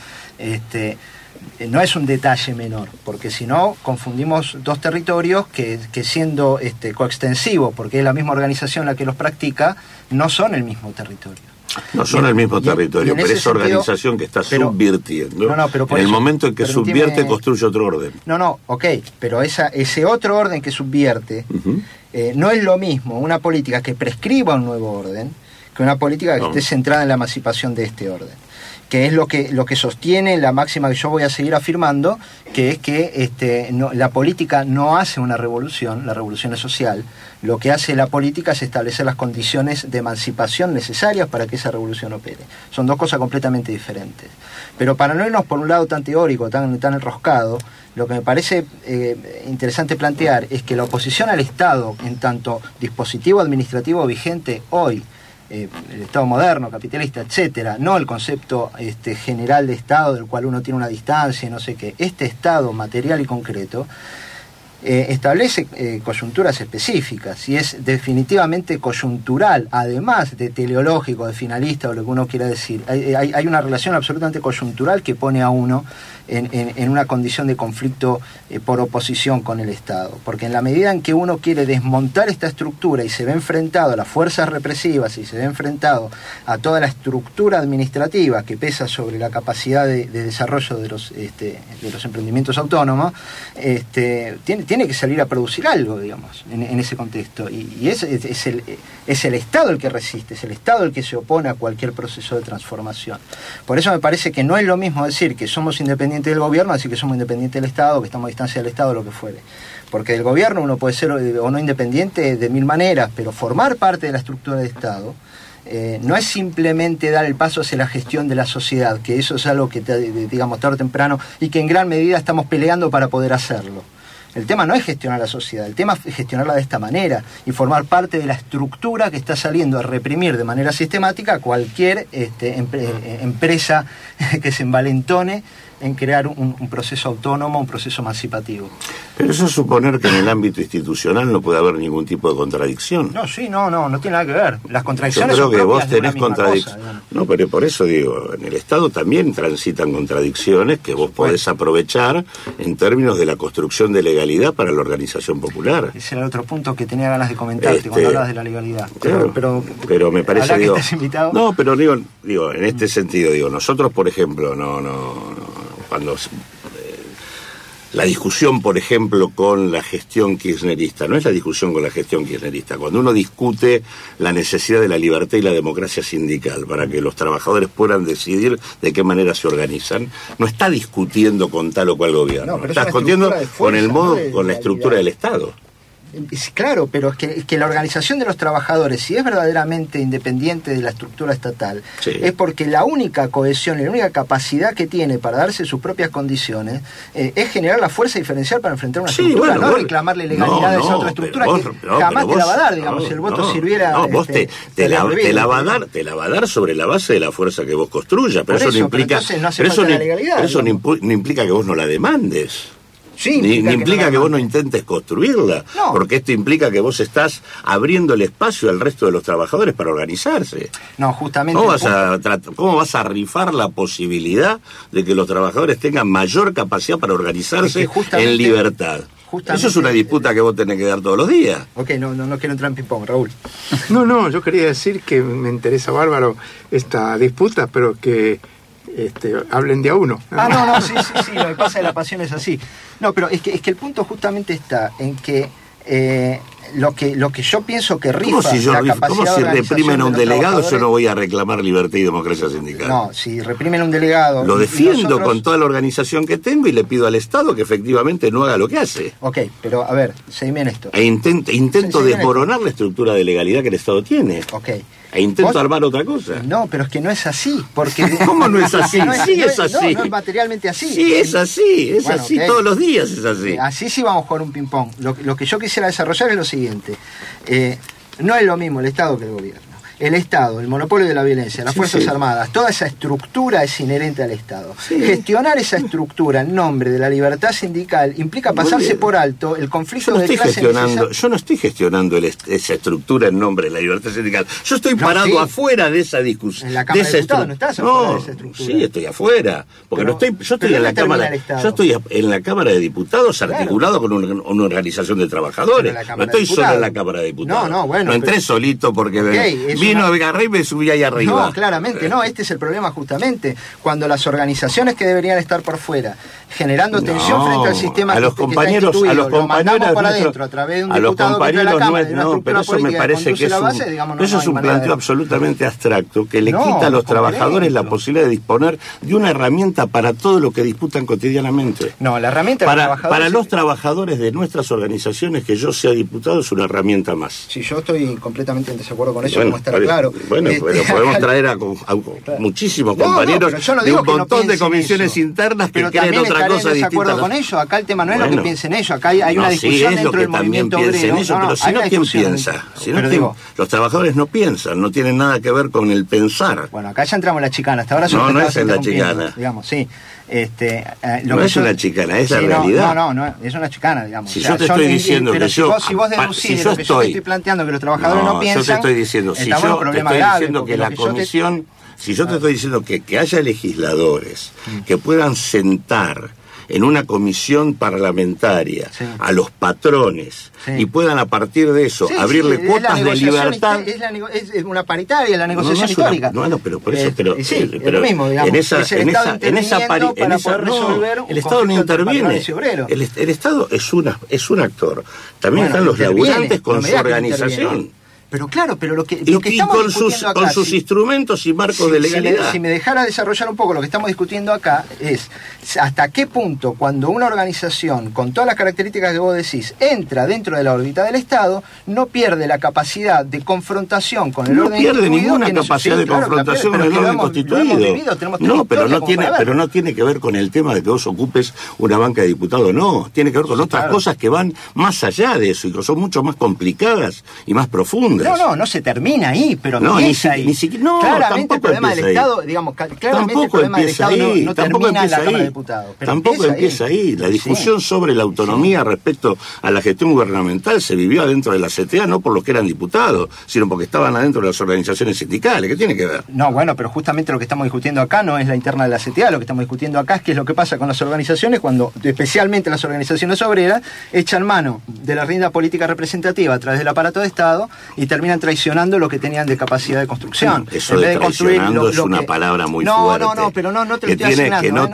No es un detalle menor, porque si no confundimos dos territorios que siendo coextensivos, porque es la misma organización la que los practica, no son el mismo territorio. No son el mismo territorio, pero esa organización que está subvirtiendo, pero en el momento en que subvierte construye otro orden. Ok, pero ese otro orden que subvierte no es lo mismo una política que prescriba un nuevo orden que una política que esté centrada en la emancipación de este orden, que es lo que sostiene la máxima que yo voy a seguir afirmando, que es que la política no hace una revolución, la revolución es social. Lo que hace la política es establecer las condiciones de emancipación necesarias para que esa revolución opere. Son dos cosas completamente diferentes. Pero para no irnos por un lado tan teórico, tan enroscado, lo que me parece interesante plantear es que la oposición al Estado, en tanto dispositivo administrativo vigente hoy, el Estado moderno, capitalista, etcétera, no el concepto general de Estado del cual uno tiene una distancia y no sé qué, este Estado material y concreto establece coyunturas específicas y es definitivamente coyuntural, además de teleológico, de finalista o lo que uno quiera decir. Hay una relación absolutamente coyuntural que pone a uno en una condición de conflicto por oposición con el Estado, porque en la medida en que uno quiere desmontar esta estructura y se ve enfrentado a las fuerzas represivas y se ve enfrentado a toda la estructura administrativa que pesa sobre la capacidad de desarrollo de los emprendimientos autónomos, tiene que salir a producir algo, digamos, en ese contexto, y es el Estado el que resiste, es el Estado el que se opone a cualquier proceso de transformación. Por eso me parece que no es lo mismo decir que somos independientes del gobierno, así que somos independientes del Estado, que estamos a distancia del Estado, lo que fuere. Porque del gobierno uno puede ser o no independiente de mil maneras, pero formar parte de la estructura del Estado no es simplemente dar el paso hacia la gestión de la sociedad, que eso es algo que, digamos, tarde o temprano, y que en gran medida estamos peleando para poder hacerlo. El tema no es gestionar la sociedad, el tema es gestionarla de esta manera y formar parte de la estructura que está saliendo a reprimir de manera sistemática a cualquier empresa que se envalentone en crear un proceso autónomo, un proceso emancipativo. Pero eso es suponer que en el ámbito institucional no puede haber ningún tipo de contradicción. No, sí, no tiene nada que ver. Las contradicciones yo creo son que propias vos de una tenés misma contradicciones. cosa, No, pero por eso digo, en el Estado también transitan contradicciones que vos podés aprovechar en términos de la construcción de legalidad para la organización popular. Ese era el otro punto que tenía ganas de comentarte cuando hablabas de la legalidad. Pero me parece, digo, que estás invitado. no, pero digo, en este sentido, digo, nosotros, por ejemplo, cuando la discusión, por ejemplo, con la gestión kirchnerista, no es la discusión con la gestión kirchnerista, cuando uno discute la necesidad de la libertad y la democracia sindical para que los trabajadores puedan decidir de qué manera se organizan, no está discutiendo con tal o cual gobierno, está discutiendo con el modo, con la estructura del Estado. Claro, pero es que la organización de los trabajadores, si es verdaderamente independiente de la estructura estatal, sí, es porque la única cohesión y la única capacidad que tiene para darse sus propias condiciones es generar la fuerza diferencial para enfrentar una estructura, no reclamarle legalidad a esa otra estructura que jamás te la va a dar, digamos, si el voto sirviera... No, vos te la va a dar sobre la base de la fuerza que vos construyas, pero eso no implica... Eso no implica que vos no la demandes. Sí, ni implica que vos no intentes construirla, porque esto implica que vos estás abriendo el espacio al resto de los trabajadores para organizarse. No, justamente... ¿Cómo vas a rifar la posibilidad de que los trabajadores tengan mayor capacidad para organizarse en libertad? Eso es una disputa que vos tenés que dar todos los días. Ok, no quiero entrar en ping-pong, Raúl. No, yo quería decir que me interesa bárbaro esta disputa, pero que... hablen de a uno. Sí, lo que pasa de la pasión es así. No, pero es que el punto justamente está en que lo que yo pienso que rifa ¿Cómo si reprimen a un delegado yo no voy a reclamar libertad y democracia sindical? No, si reprimen a un delegado... Lo defiendo con toda la organización que tengo y le pido al Estado que efectivamente no haga lo que hace. Ok, pero a ver, seguime en esto. Intento desmoronar la estructura de legalidad que el Estado tiene. Ok. E intento armar otra cosa. No, pero es que no es así. Porque ¿Cómo no es así? Sí, es así. No es materialmente así. Sí, es así, así, okay. Todos los días es así. Así sí vamos a jugar un ping-pong. Lo que yo quisiera desarrollar es lo siguiente. No es lo mismo el Estado que el gobierno. El Estado, el monopolio de la violencia, las Fuerzas Armadas, toda esa estructura es inherente al Estado. Sí. Gestionar esa estructura en nombre de la libertad sindical implica pasarse por alto el conflicto de clase necesario. Yo no estoy gestionando esa estructura en nombre de la libertad sindical. Yo estoy parado afuera de esa discusión. En la Cámara de Diputados no estás afuera de esa estructura. Sí, estoy afuera. Porque yo estoy en la Cámara. Yo estoy en la Cámara de Diputados articulado con una organización de trabajadores. No estoy solo en la Cámara de Diputados. No entré solito porque vino agarré y me subí ahí arriba. No, claramente no, este es el problema justamente. Cuando las organizaciones que deberían estar por fuera, generando tensión frente al sistema a los compañeros, lo mandamos para adentro a través de un diputado que entra a la Cámara de una estructura política que conduce la base, digamos, eso es un planteo absolutamente abstracto que le quita a los trabajadores la posibilidad de disponer de una herramienta para todo lo que disputan cotidianamente. No, la herramienta para los trabajadores de nuestras organizaciones, que yo sea diputado es una herramienta más. Sí, yo estoy completamente en desacuerdo con eso, como está claro. Bueno, pero podemos traer a muchísimos compañeros de un montón de comisiones internas que creen otra cosa distinta. Pero desacuerdo con ello. Acá el tema no es lo que piensen ellos. Acá hay una discusión dentro del movimiento obrero. Pero si no, ¿quién piensa? Los trabajadores no piensan, no tienen nada que ver con el pensar. Bueno, acá ya entramos en la chicana. Hasta ahora no es en la chicana. Digamos, sí. No es una chicana, es la realidad. No, es una chicana, digamos. Si yo te estoy diciendo que yo... Si vos deducís lo que yo te estoy planteando, que los trabajadores no piensan... yo te estoy diciendo, si yo te estoy diciendo que la comisión... Si yo te estoy diciendo que haya legisladores que puedan sentar en una comisión parlamentaria a los patrones y puedan a partir de eso abrirle cuotas de libertad. Es una paritaria la negociación histórica. Pero por eso, pero lo mismo, digamos, en esa el Estado no interviene. El Estado es un actor. También están los laburantes con su organización. Pero claro, pero lo que Y estamos con discutiendo acá, con sus instrumentos y marcos de legalidad. Si me dejara desarrollar un poco lo que estamos discutiendo acá, es hasta qué punto cuando una organización con todas las características que vos decís entra dentro de la órbita del Estado, no pierde la capacidad de confrontación con el orden instituido. No pierde ninguna que capacidad de confrontación con el orden constituido. No, pero no tiene que ver con el tema de que vos ocupes una banca de diputados, no. Tiene que ver con otras cosas que van más allá de eso y que son mucho más complicadas y más profundas. No se termina ahí, pero no, empieza ahí. Ni siquiera, no, claramente el problema del Estado, digamos, claramente el problema del Estado no termina en la Cámara de Diputados. Tampoco empieza ahí. La discusión sobre la autonomía respecto a la gestión gubernamental se vivió adentro de la CTA, no por los que eran diputados, sino porque estaban adentro de las organizaciones sindicales. ¿Qué tiene que ver? No, bueno, pero justamente lo que estamos discutiendo acá no es la interna de la CTA, lo que estamos discutiendo acá es qué es lo que pasa con las organizaciones cuando, especialmente las organizaciones obreras, echan mano de la rienda política representativa a través del aparato de Estado y terminan traicionando lo que tenían de capacidad de construcción. Eso de traicionando es una palabra muy fuerte. Pero no te lo estoy asignando.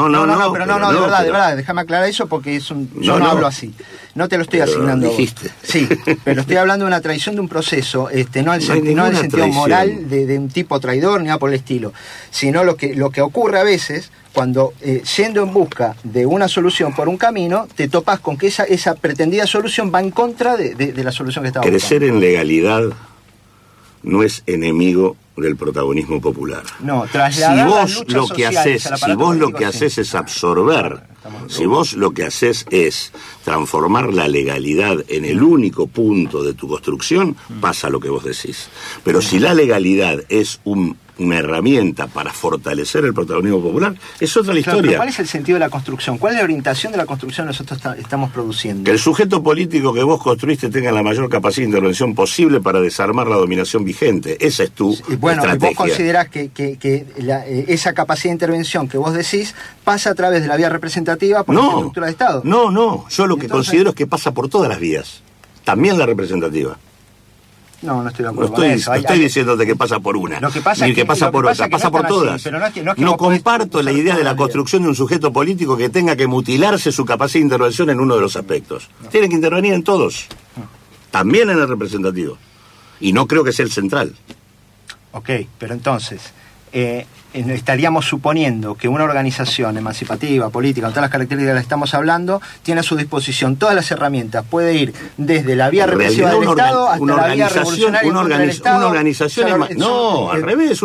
De verdad, déjame aclarar eso porque yo no hablo así. No te lo estoy asignando. Dijiste. Sí, pero estoy hablando de una traición de un proceso, no en el sentido moral de un tipo traidor ni nada por el estilo, sino lo que ocurre a veces cuando yendo en busca de una solución por un camino, te topas con que esa pretendida solución va en contra de la solución que estaba buscando. Crecer en legalidad no es enemigo del protagonismo popular. No, trasladar las luchas sociales al aparato político, si vos lo que haces es absorber, si vos lo que haces es transformar la legalidad en el único punto de tu construcción, pasa lo que vos decís. Pero si la legalidad es una herramienta para fortalecer el protagonismo popular, es otra la historia. Pero ¿cuál es el sentido de la construcción? ¿Cuál es la orientación de la construcción que nosotros estamos produciendo? Que el sujeto político que vos construiste tenga la mayor capacidad de intervención posible para desarmar la dominación vigente. Esa es tu estrategia. ¿Y vos considerás que esa capacidad de intervención que vos decís pasa a través de la vía representativa por la estructura de Estado? No. Yo lo que considero es que pasa por todas las vías. También la representativa. No estoy de acuerdo con eso. No estoy diciéndote que pasa por una, lo que pasa ni que pasa por otra, pasa por todas. No comparto la idea de la construcción de un sujeto político que tenga que mutilarse su capacidad de intervención en uno de los aspectos. Tiene que intervenir en todos, también en el representativo. Y no creo que sea el central. Ok, pero entonces, estaríamos suponiendo que una organización emancipativa, política, con todas las características que estamos hablando, tiene a su disposición todas las herramientas, puede ir desde la vía represiva del Estado hasta la vía revolucionaria contra el Estado. Una organización al revés,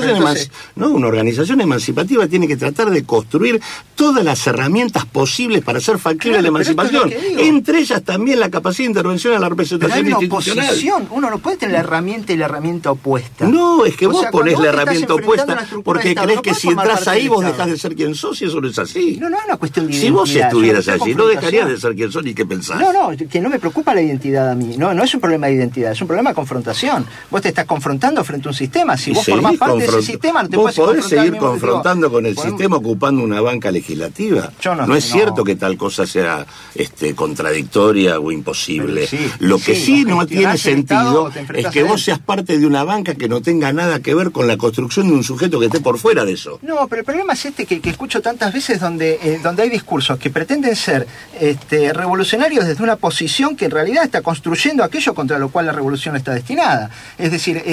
una organización emancipativa tiene que tratar de construir todas las herramientas posibles para hacer factible la emancipación, entre ellas también la capacidad de intervención en la representación institucional. Oposición. Uno no puede tener la herramienta y la herramienta opuesta. No, es que vos ponés la herramienta opuesta porque crees que si entras ahí vos dejás de ser quien sos y eso no es así. No es una cuestión de identidad. Si vos estuvieras allí, no dejarías de ser quien sos ni qué pensás. No, que no me preocupa la identidad a mí. No es un problema de identidad, es un problema de confrontación. Vos te estás confrontando frente a un sistema. Si vos formás parte de ese sistema, no te puedes confrontar. Vos podés seguir confrontando con el sistema ocupando una banca legislativa. No es cierto que tal cosa sea contradictoria o imposible. Lo que sí no tiene sentido es que vos seas parte de una banca que no tenga nada que ver con la construcción de un sujeto que esté por fuera de eso. No, pero el problema es que escucho tantas veces donde hay discursos que pretenden ser revolucionarios desde una posición que en realidad está construyendo aquello contra lo cual la revolución está destinada. Es decir,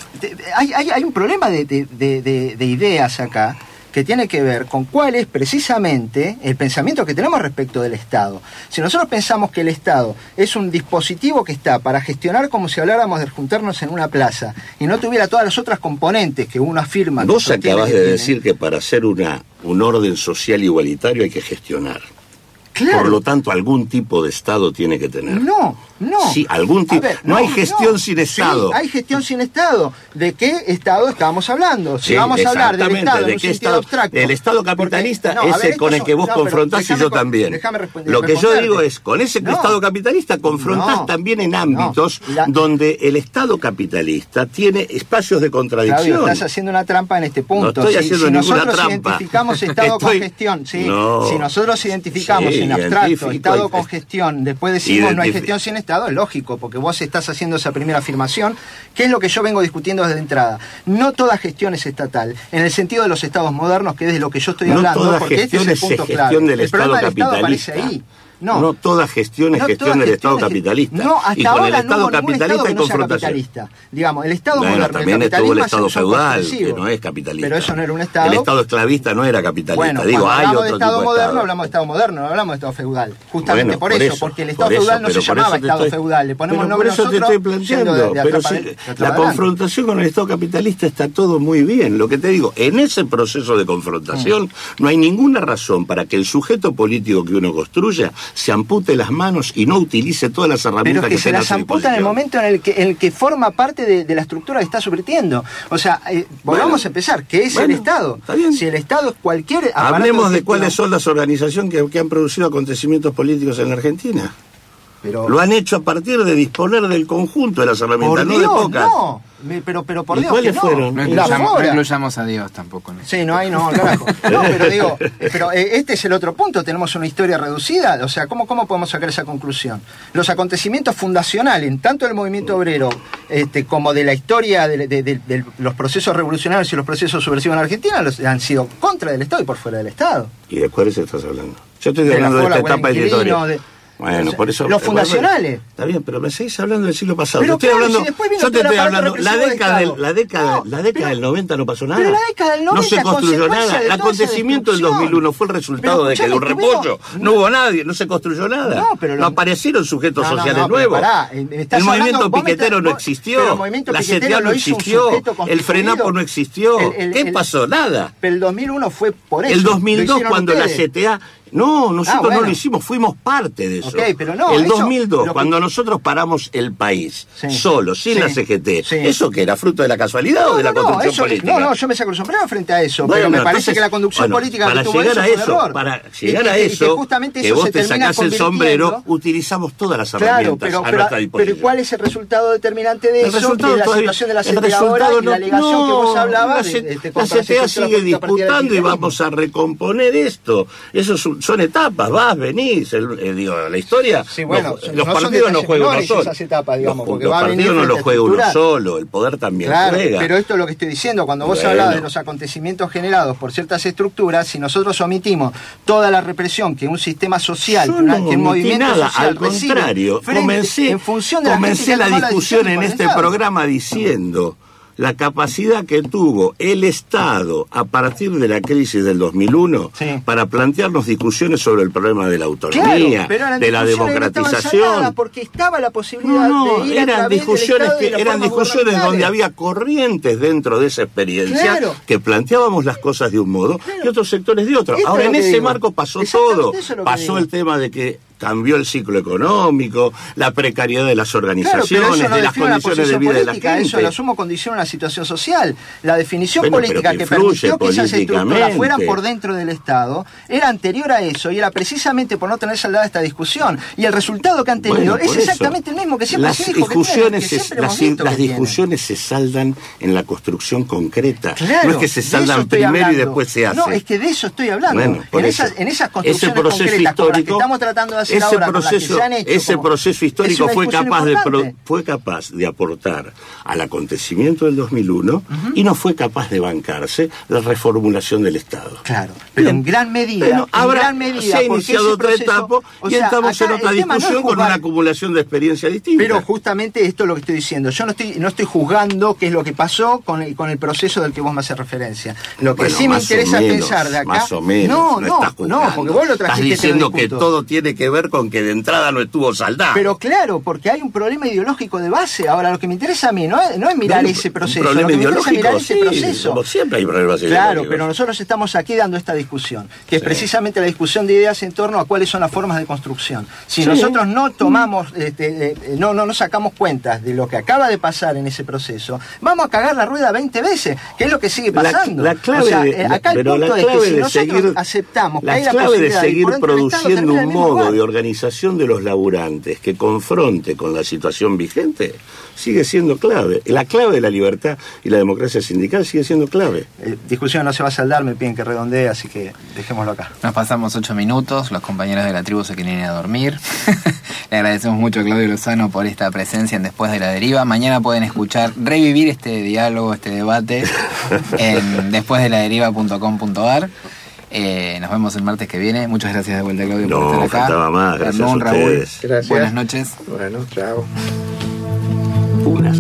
hay un problema de ideas acá que tiene que ver con cuál es precisamente el pensamiento que tenemos respecto del Estado. Si nosotros pensamos que el Estado es un dispositivo que está para gestionar como si habláramos de juntarnos en una plaza y no tuviera todas las otras componentes que uno afirma... Vos acabás de decir que para hacer un orden social igualitario hay que gestionar. Claro. Por lo tanto, algún tipo de Estado tiene que tener. No. Sí, algún tipo. No hay gestión sin Estado. Sí, hay gestión sin Estado. ¿De qué Estado estábamos hablando? Si vamos a hablar del Estado en un sentido abstracto. El Estado capitalista, ese con el que vos confrontás y yo también. Lo que yo digo es, con ese Estado capitalista confrontás también en ámbitos donde el Estado capitalista tiene espacios de contradicción. Claudio, estás haciendo una trampa en este punto. No estoy haciendo ninguna trampa. Si nosotros identificamos Estado con gestión, si nosotros identificamos en abstracto Estado con gestión, después decimos no hay gestión sin Estado, es lógico, porque vos estás haciendo esa primera afirmación, que es lo que yo vengo discutiendo desde entrada. No toda gestión es estatal, en el sentido de los estados modernos, que es de lo que yo estoy hablando, porque este es el punto clave. El problema del Estado aparece ahí. No toda gestión es gestión del Estado capitalista. No, hasta y con ahora el Estado no hubo ningún capitalista Estado hay que no sea confrontación. capitalista. Digamos, el Estado Bueno, moderno, también el estuvo el capitalismo Estado es un feudal, progresivo. que no es capitalista. Pero eso no era un Estado. El Estado esclavista no era capitalista. Bueno, Digo, cuando hay hablamos otro de Estado tipo de moderno, Estado. hablamos de Estado moderno, no hablamos de Estado feudal. Justamente Bueno, por por eso, eso, porque el Estado por eso, feudal no se pero por llamaba eso te Estado estoy- feudal. Le ponemos el Pero nombre por eso te nosotros, estoy yendo planteando. de Pero atrás si para- de atrás la para adelante. confrontación con el Estado capitalista está todo muy bien. Lo que te digo, en ese proceso de confrontación no hay ninguna razón para que el sujeto político que uno construya se ampute las manos y no utilice todas las Pero herramientas es que que se tenga a las su amputa en el disposición. momento en el que forma parte de la estructura que está subvirtiendo. O sea, volvamos a empezar, ¿qué es el bueno, Estado? está bien. Si el Estado es cualquier aparato Hablemos de gestión, cuáles son las organizaciones que han producido acontecimientos políticos en la Argentina. pero, Lo han hecho a partir de disponer del conjunto de las herramientas, por no de Dios, pocas. no. Pero por ¿Y Dios cuáles que no. fueron? No La incluyamos, fora. a Dios tampoco. ¿no? Sí, no hay, no, carajo. No, pero digo, este es el otro punto, tenemos una historia reducida, o sea, ¿cómo podemos sacar esa conclusión? Los acontecimientos fundacionales, tanto del movimiento obrero como de la historia de los procesos revolucionarios y los procesos subversivos en Argentina, han sido contra del Estado y por fuera del Estado. ¿Y de cuáles estás hablando? Yo estoy De la hablando de Fola, esta etapa de la Inquilino, historia. Bueno, o sea, por eso... los fundacionales. Está bien, pero me seguís hablando del siglo pasado. Pero Te estoy claro, hablando, si después vino yo te todo el estoy aparato hablando, represivo del Estado. la década del 90 no pasó nada. Pero la década del 90 no se construyó consecuencia nada. de El toda esa acontecimiento del destrucción. 2001 fue el resultado Pero de que de un escuchame, repollo no hubo nadie, no se construyó nada. No, pero no aparecieron sujetos sociales pero nuevos. pará, estás el movimiento hablando- vos me piquetero estás- no vos- existió. pero el movimiento La piquetero CTA no lo hizo un existió. sujeto El constituido. FRENAPO no existió. ¿Qué pasó? Nada. Pero el 2001 fue por eso. El lo 2002, hicieron cuando ustedes. la CTA... No, nosotros bueno. no lo hicimos, fuimos parte de eso. Ok, pero no, el eso- 2002, lo que- cuando nosotros paramos el país, Sí. solo, sin Sí. la CGT, Sí. ¿eso que era fruto de la casualidad o de la construcción eso- política? No, yo me saco el sombrero frente a eso, Bueno, pero me parece entonces, que la conducción bueno, política para que tuvo llegar a fue un eso, error. para Y llegar a que eso, justamente que eso vos se te termina sacás el sombrero, convirtiendo. utilizamos todas las Claro, herramientas pero, a nuestra pero disposición. ¿cuál es el resultado determinante de El eso? resultado Que la todavía- situación de la el CTA ahora resultado y la alegación que vos hablabas. la CTA sigue disputando y vamos a recomponer esto. Eso son etapas, vas, venís. La historia. Sí, bueno, los no son partidos no detalles juegan uno menores solo. esas etapas, digamos, porque los va a venir partidos no frente los a juega uno estructuras. solo, el poder también Claro, juega. pero esto es lo que estoy diciendo. Cuando vos Bueno. hablabas de los acontecimientos generados por ciertas estructuras, si nosotros omitimos toda la represión que un sistema social, Yo que un omití movimiento nada, social al recibe contrario, en función de comencé la gente que toma discusión decisión en por el este Estado. programa diciendo la capacidad que tuvo el Estado a partir de la crisis del 2001 Sí. para plantearnos discusiones sobre el problema de la autonomía, Claro, pero eran de la discusiones que no estaban democratización. sanadas porque estaba la posibilidad No, de ir a eran través del discusiones Estado y de las eran formas discusiones donde gubernamentales. había corrientes dentro de esa experiencia Claro. que planteábamos las cosas de un modo y otros sectores de otro. Esto Ahora es lo en que ese digo. marco pasó Exactamente, todo. eso es lo que Pasó digo. el tema de que cambió el ciclo económico, la precariedad de las Claro, organizaciones, pero eso no de las define una condiciones de posición vida de la política, eso gente. lo sumo condiciona una situación social. La definición Bueno, política pero que que influye permitió que esas estructuras políticamente. fueran por dentro del Estado era anterior a eso y era precisamente por no tener saldada esta discusión. Y el resultado que han tenido Bueno, es por eso, exactamente el mismo que siempre las se dijo que tienen, discusiones, que siempre hemos las visto que discusiones se saldan en la construcción concreta. Claro, no es que se de eso saldan estoy primero y hablando. después se hace. No, es que de eso estoy hablando. Bueno, por en, eso. en esas Ese construcciones proceso concretas como las que histórico, estamos tratando de hacer ese ahora, con las que proceso, se han hecho, ese como- proceso histórico es una fue discusión capaz, importante. de aportar al acontecimiento del 2001 y no fue capaz de bancarse la reformulación del Estado. Claro, pero Bien. en gran medida, Bueno, ahora en gran medida, se ha porque iniciado ese otra proceso- etapa o y sea, estamos en acá otra el tema no es discusión con juzgar- una acumulación de experiencia distinta. Pero justamente esto es lo que estoy diciendo. Yo no estoy juzgando qué es lo que pasó con el proceso del que vos me haces referencia. Lo que Bueno, sí me más o interesa menos, pensar de acá. más o menos, no, estás juzgando. porque vos lo Estás trajiste. diciendo te lo que discuto. todo tiene que ver con que de entrada no estuvo saldado. Pero claro, porque hay un problema ideológico de base. Ahora, lo que me interesa a mí no es mirar Bueno, ese proceso. Un problema lo que me interesa es ideológico, mirar ese proceso. como siempre hay problemas Claro, ideológicos. pero nosotros estamos aquí dando esta discusión, que es Sí. precisamente la discusión de ideas en torno a cuáles son las formas de construcción. Si Sí. nosotros no tomamos, no sacamos cuentas de lo que acaba de pasar en ese proceso, vamos a cagar la rueda 20 veces, que es lo que sigue pasando. La clave o sea, de, acá el pero la punto es que clave si de nosotros seguir, aceptamos que la hay la clave de posibilidad de ir seguir por dentro del Estado, produciendo termina en un el mismo modo lugar. de organización de los laburantes que confronte con la situación vigente sigue siendo clave. La clave de la libertad y la democracia sindical sigue siendo clave. Discusión no se va a saldar, me piden que redondee, así que dejémoslo acá. Nos pasamos 8 minutos, los compañeros de la tribu se quieren ir a dormir. Le agradecemos mucho a Claudio Lozano por esta presencia en Después de la Deriva. Mañana pueden revivir este diálogo, este debate en despuesdeladeriva.com.ar. Nos vemos el martes que viene. Muchas gracias de vuelta, Claudio, por estar acá. No, faltaba más. Gracias Hernán, a ustedes. Raúl, Gracias. buenas noches. Bueno, chao. Unas.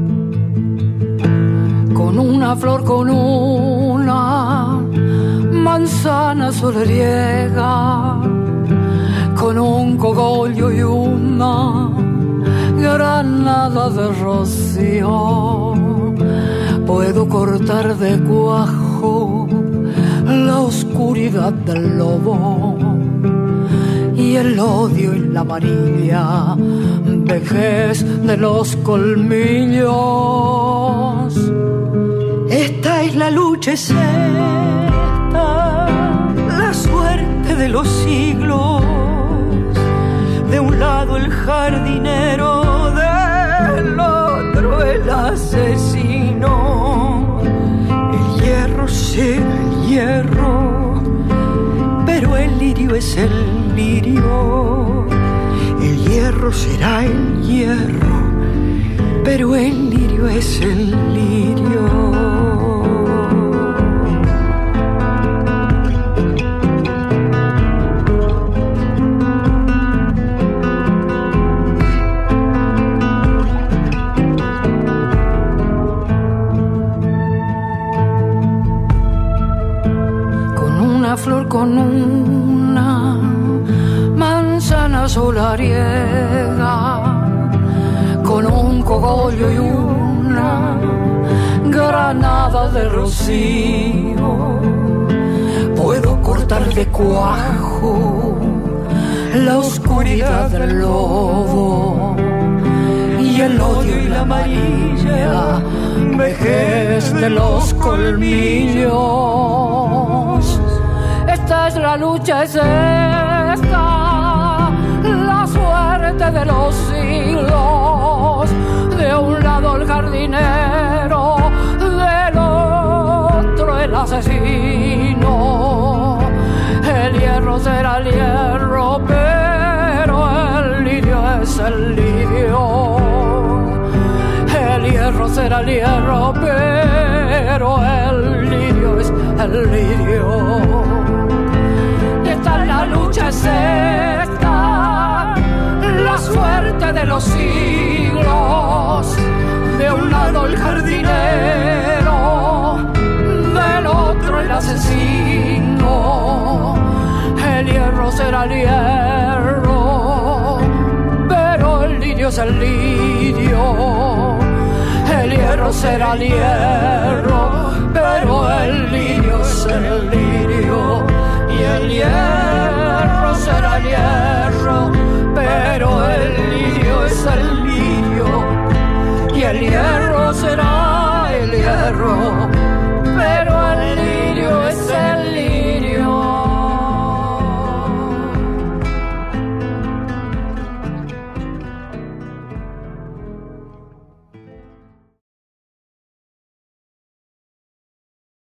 Con una flor, con una manzana solariega, con un cogollo y una granada de rocío, puedo cortar de cuajo la oscuridad del lobo y el odio y la amarilla vejez de los colmillos. Esta es la lucha, es esta la suerte de los siglos. De un lado el jardinero, del otro el asesino. El hierro será el hierro, pero el lirio es el lirio. El hierro será el hierro, pero el lirio es el lirio. Flor con una manzana solariega, con un cogollo y una granada de rocío, puedo cortar de cuajo la oscuridad del lobo y el odio y la amarilla vejez de los colmillos. Esta es la lucha, es esta la suerte de los siglos. De un lado el jardinero, del otro el asesino. El hierro será el hierro, pero el lirio es el lirio. El hierro será el hierro, pero el lirio es el lirio. La lucha es esta, la suerte de los siglos. De un lado el jardinero, del otro el asesino. El hierro será el hierro, pero el lirio es el lirio. El hierro será el hierro,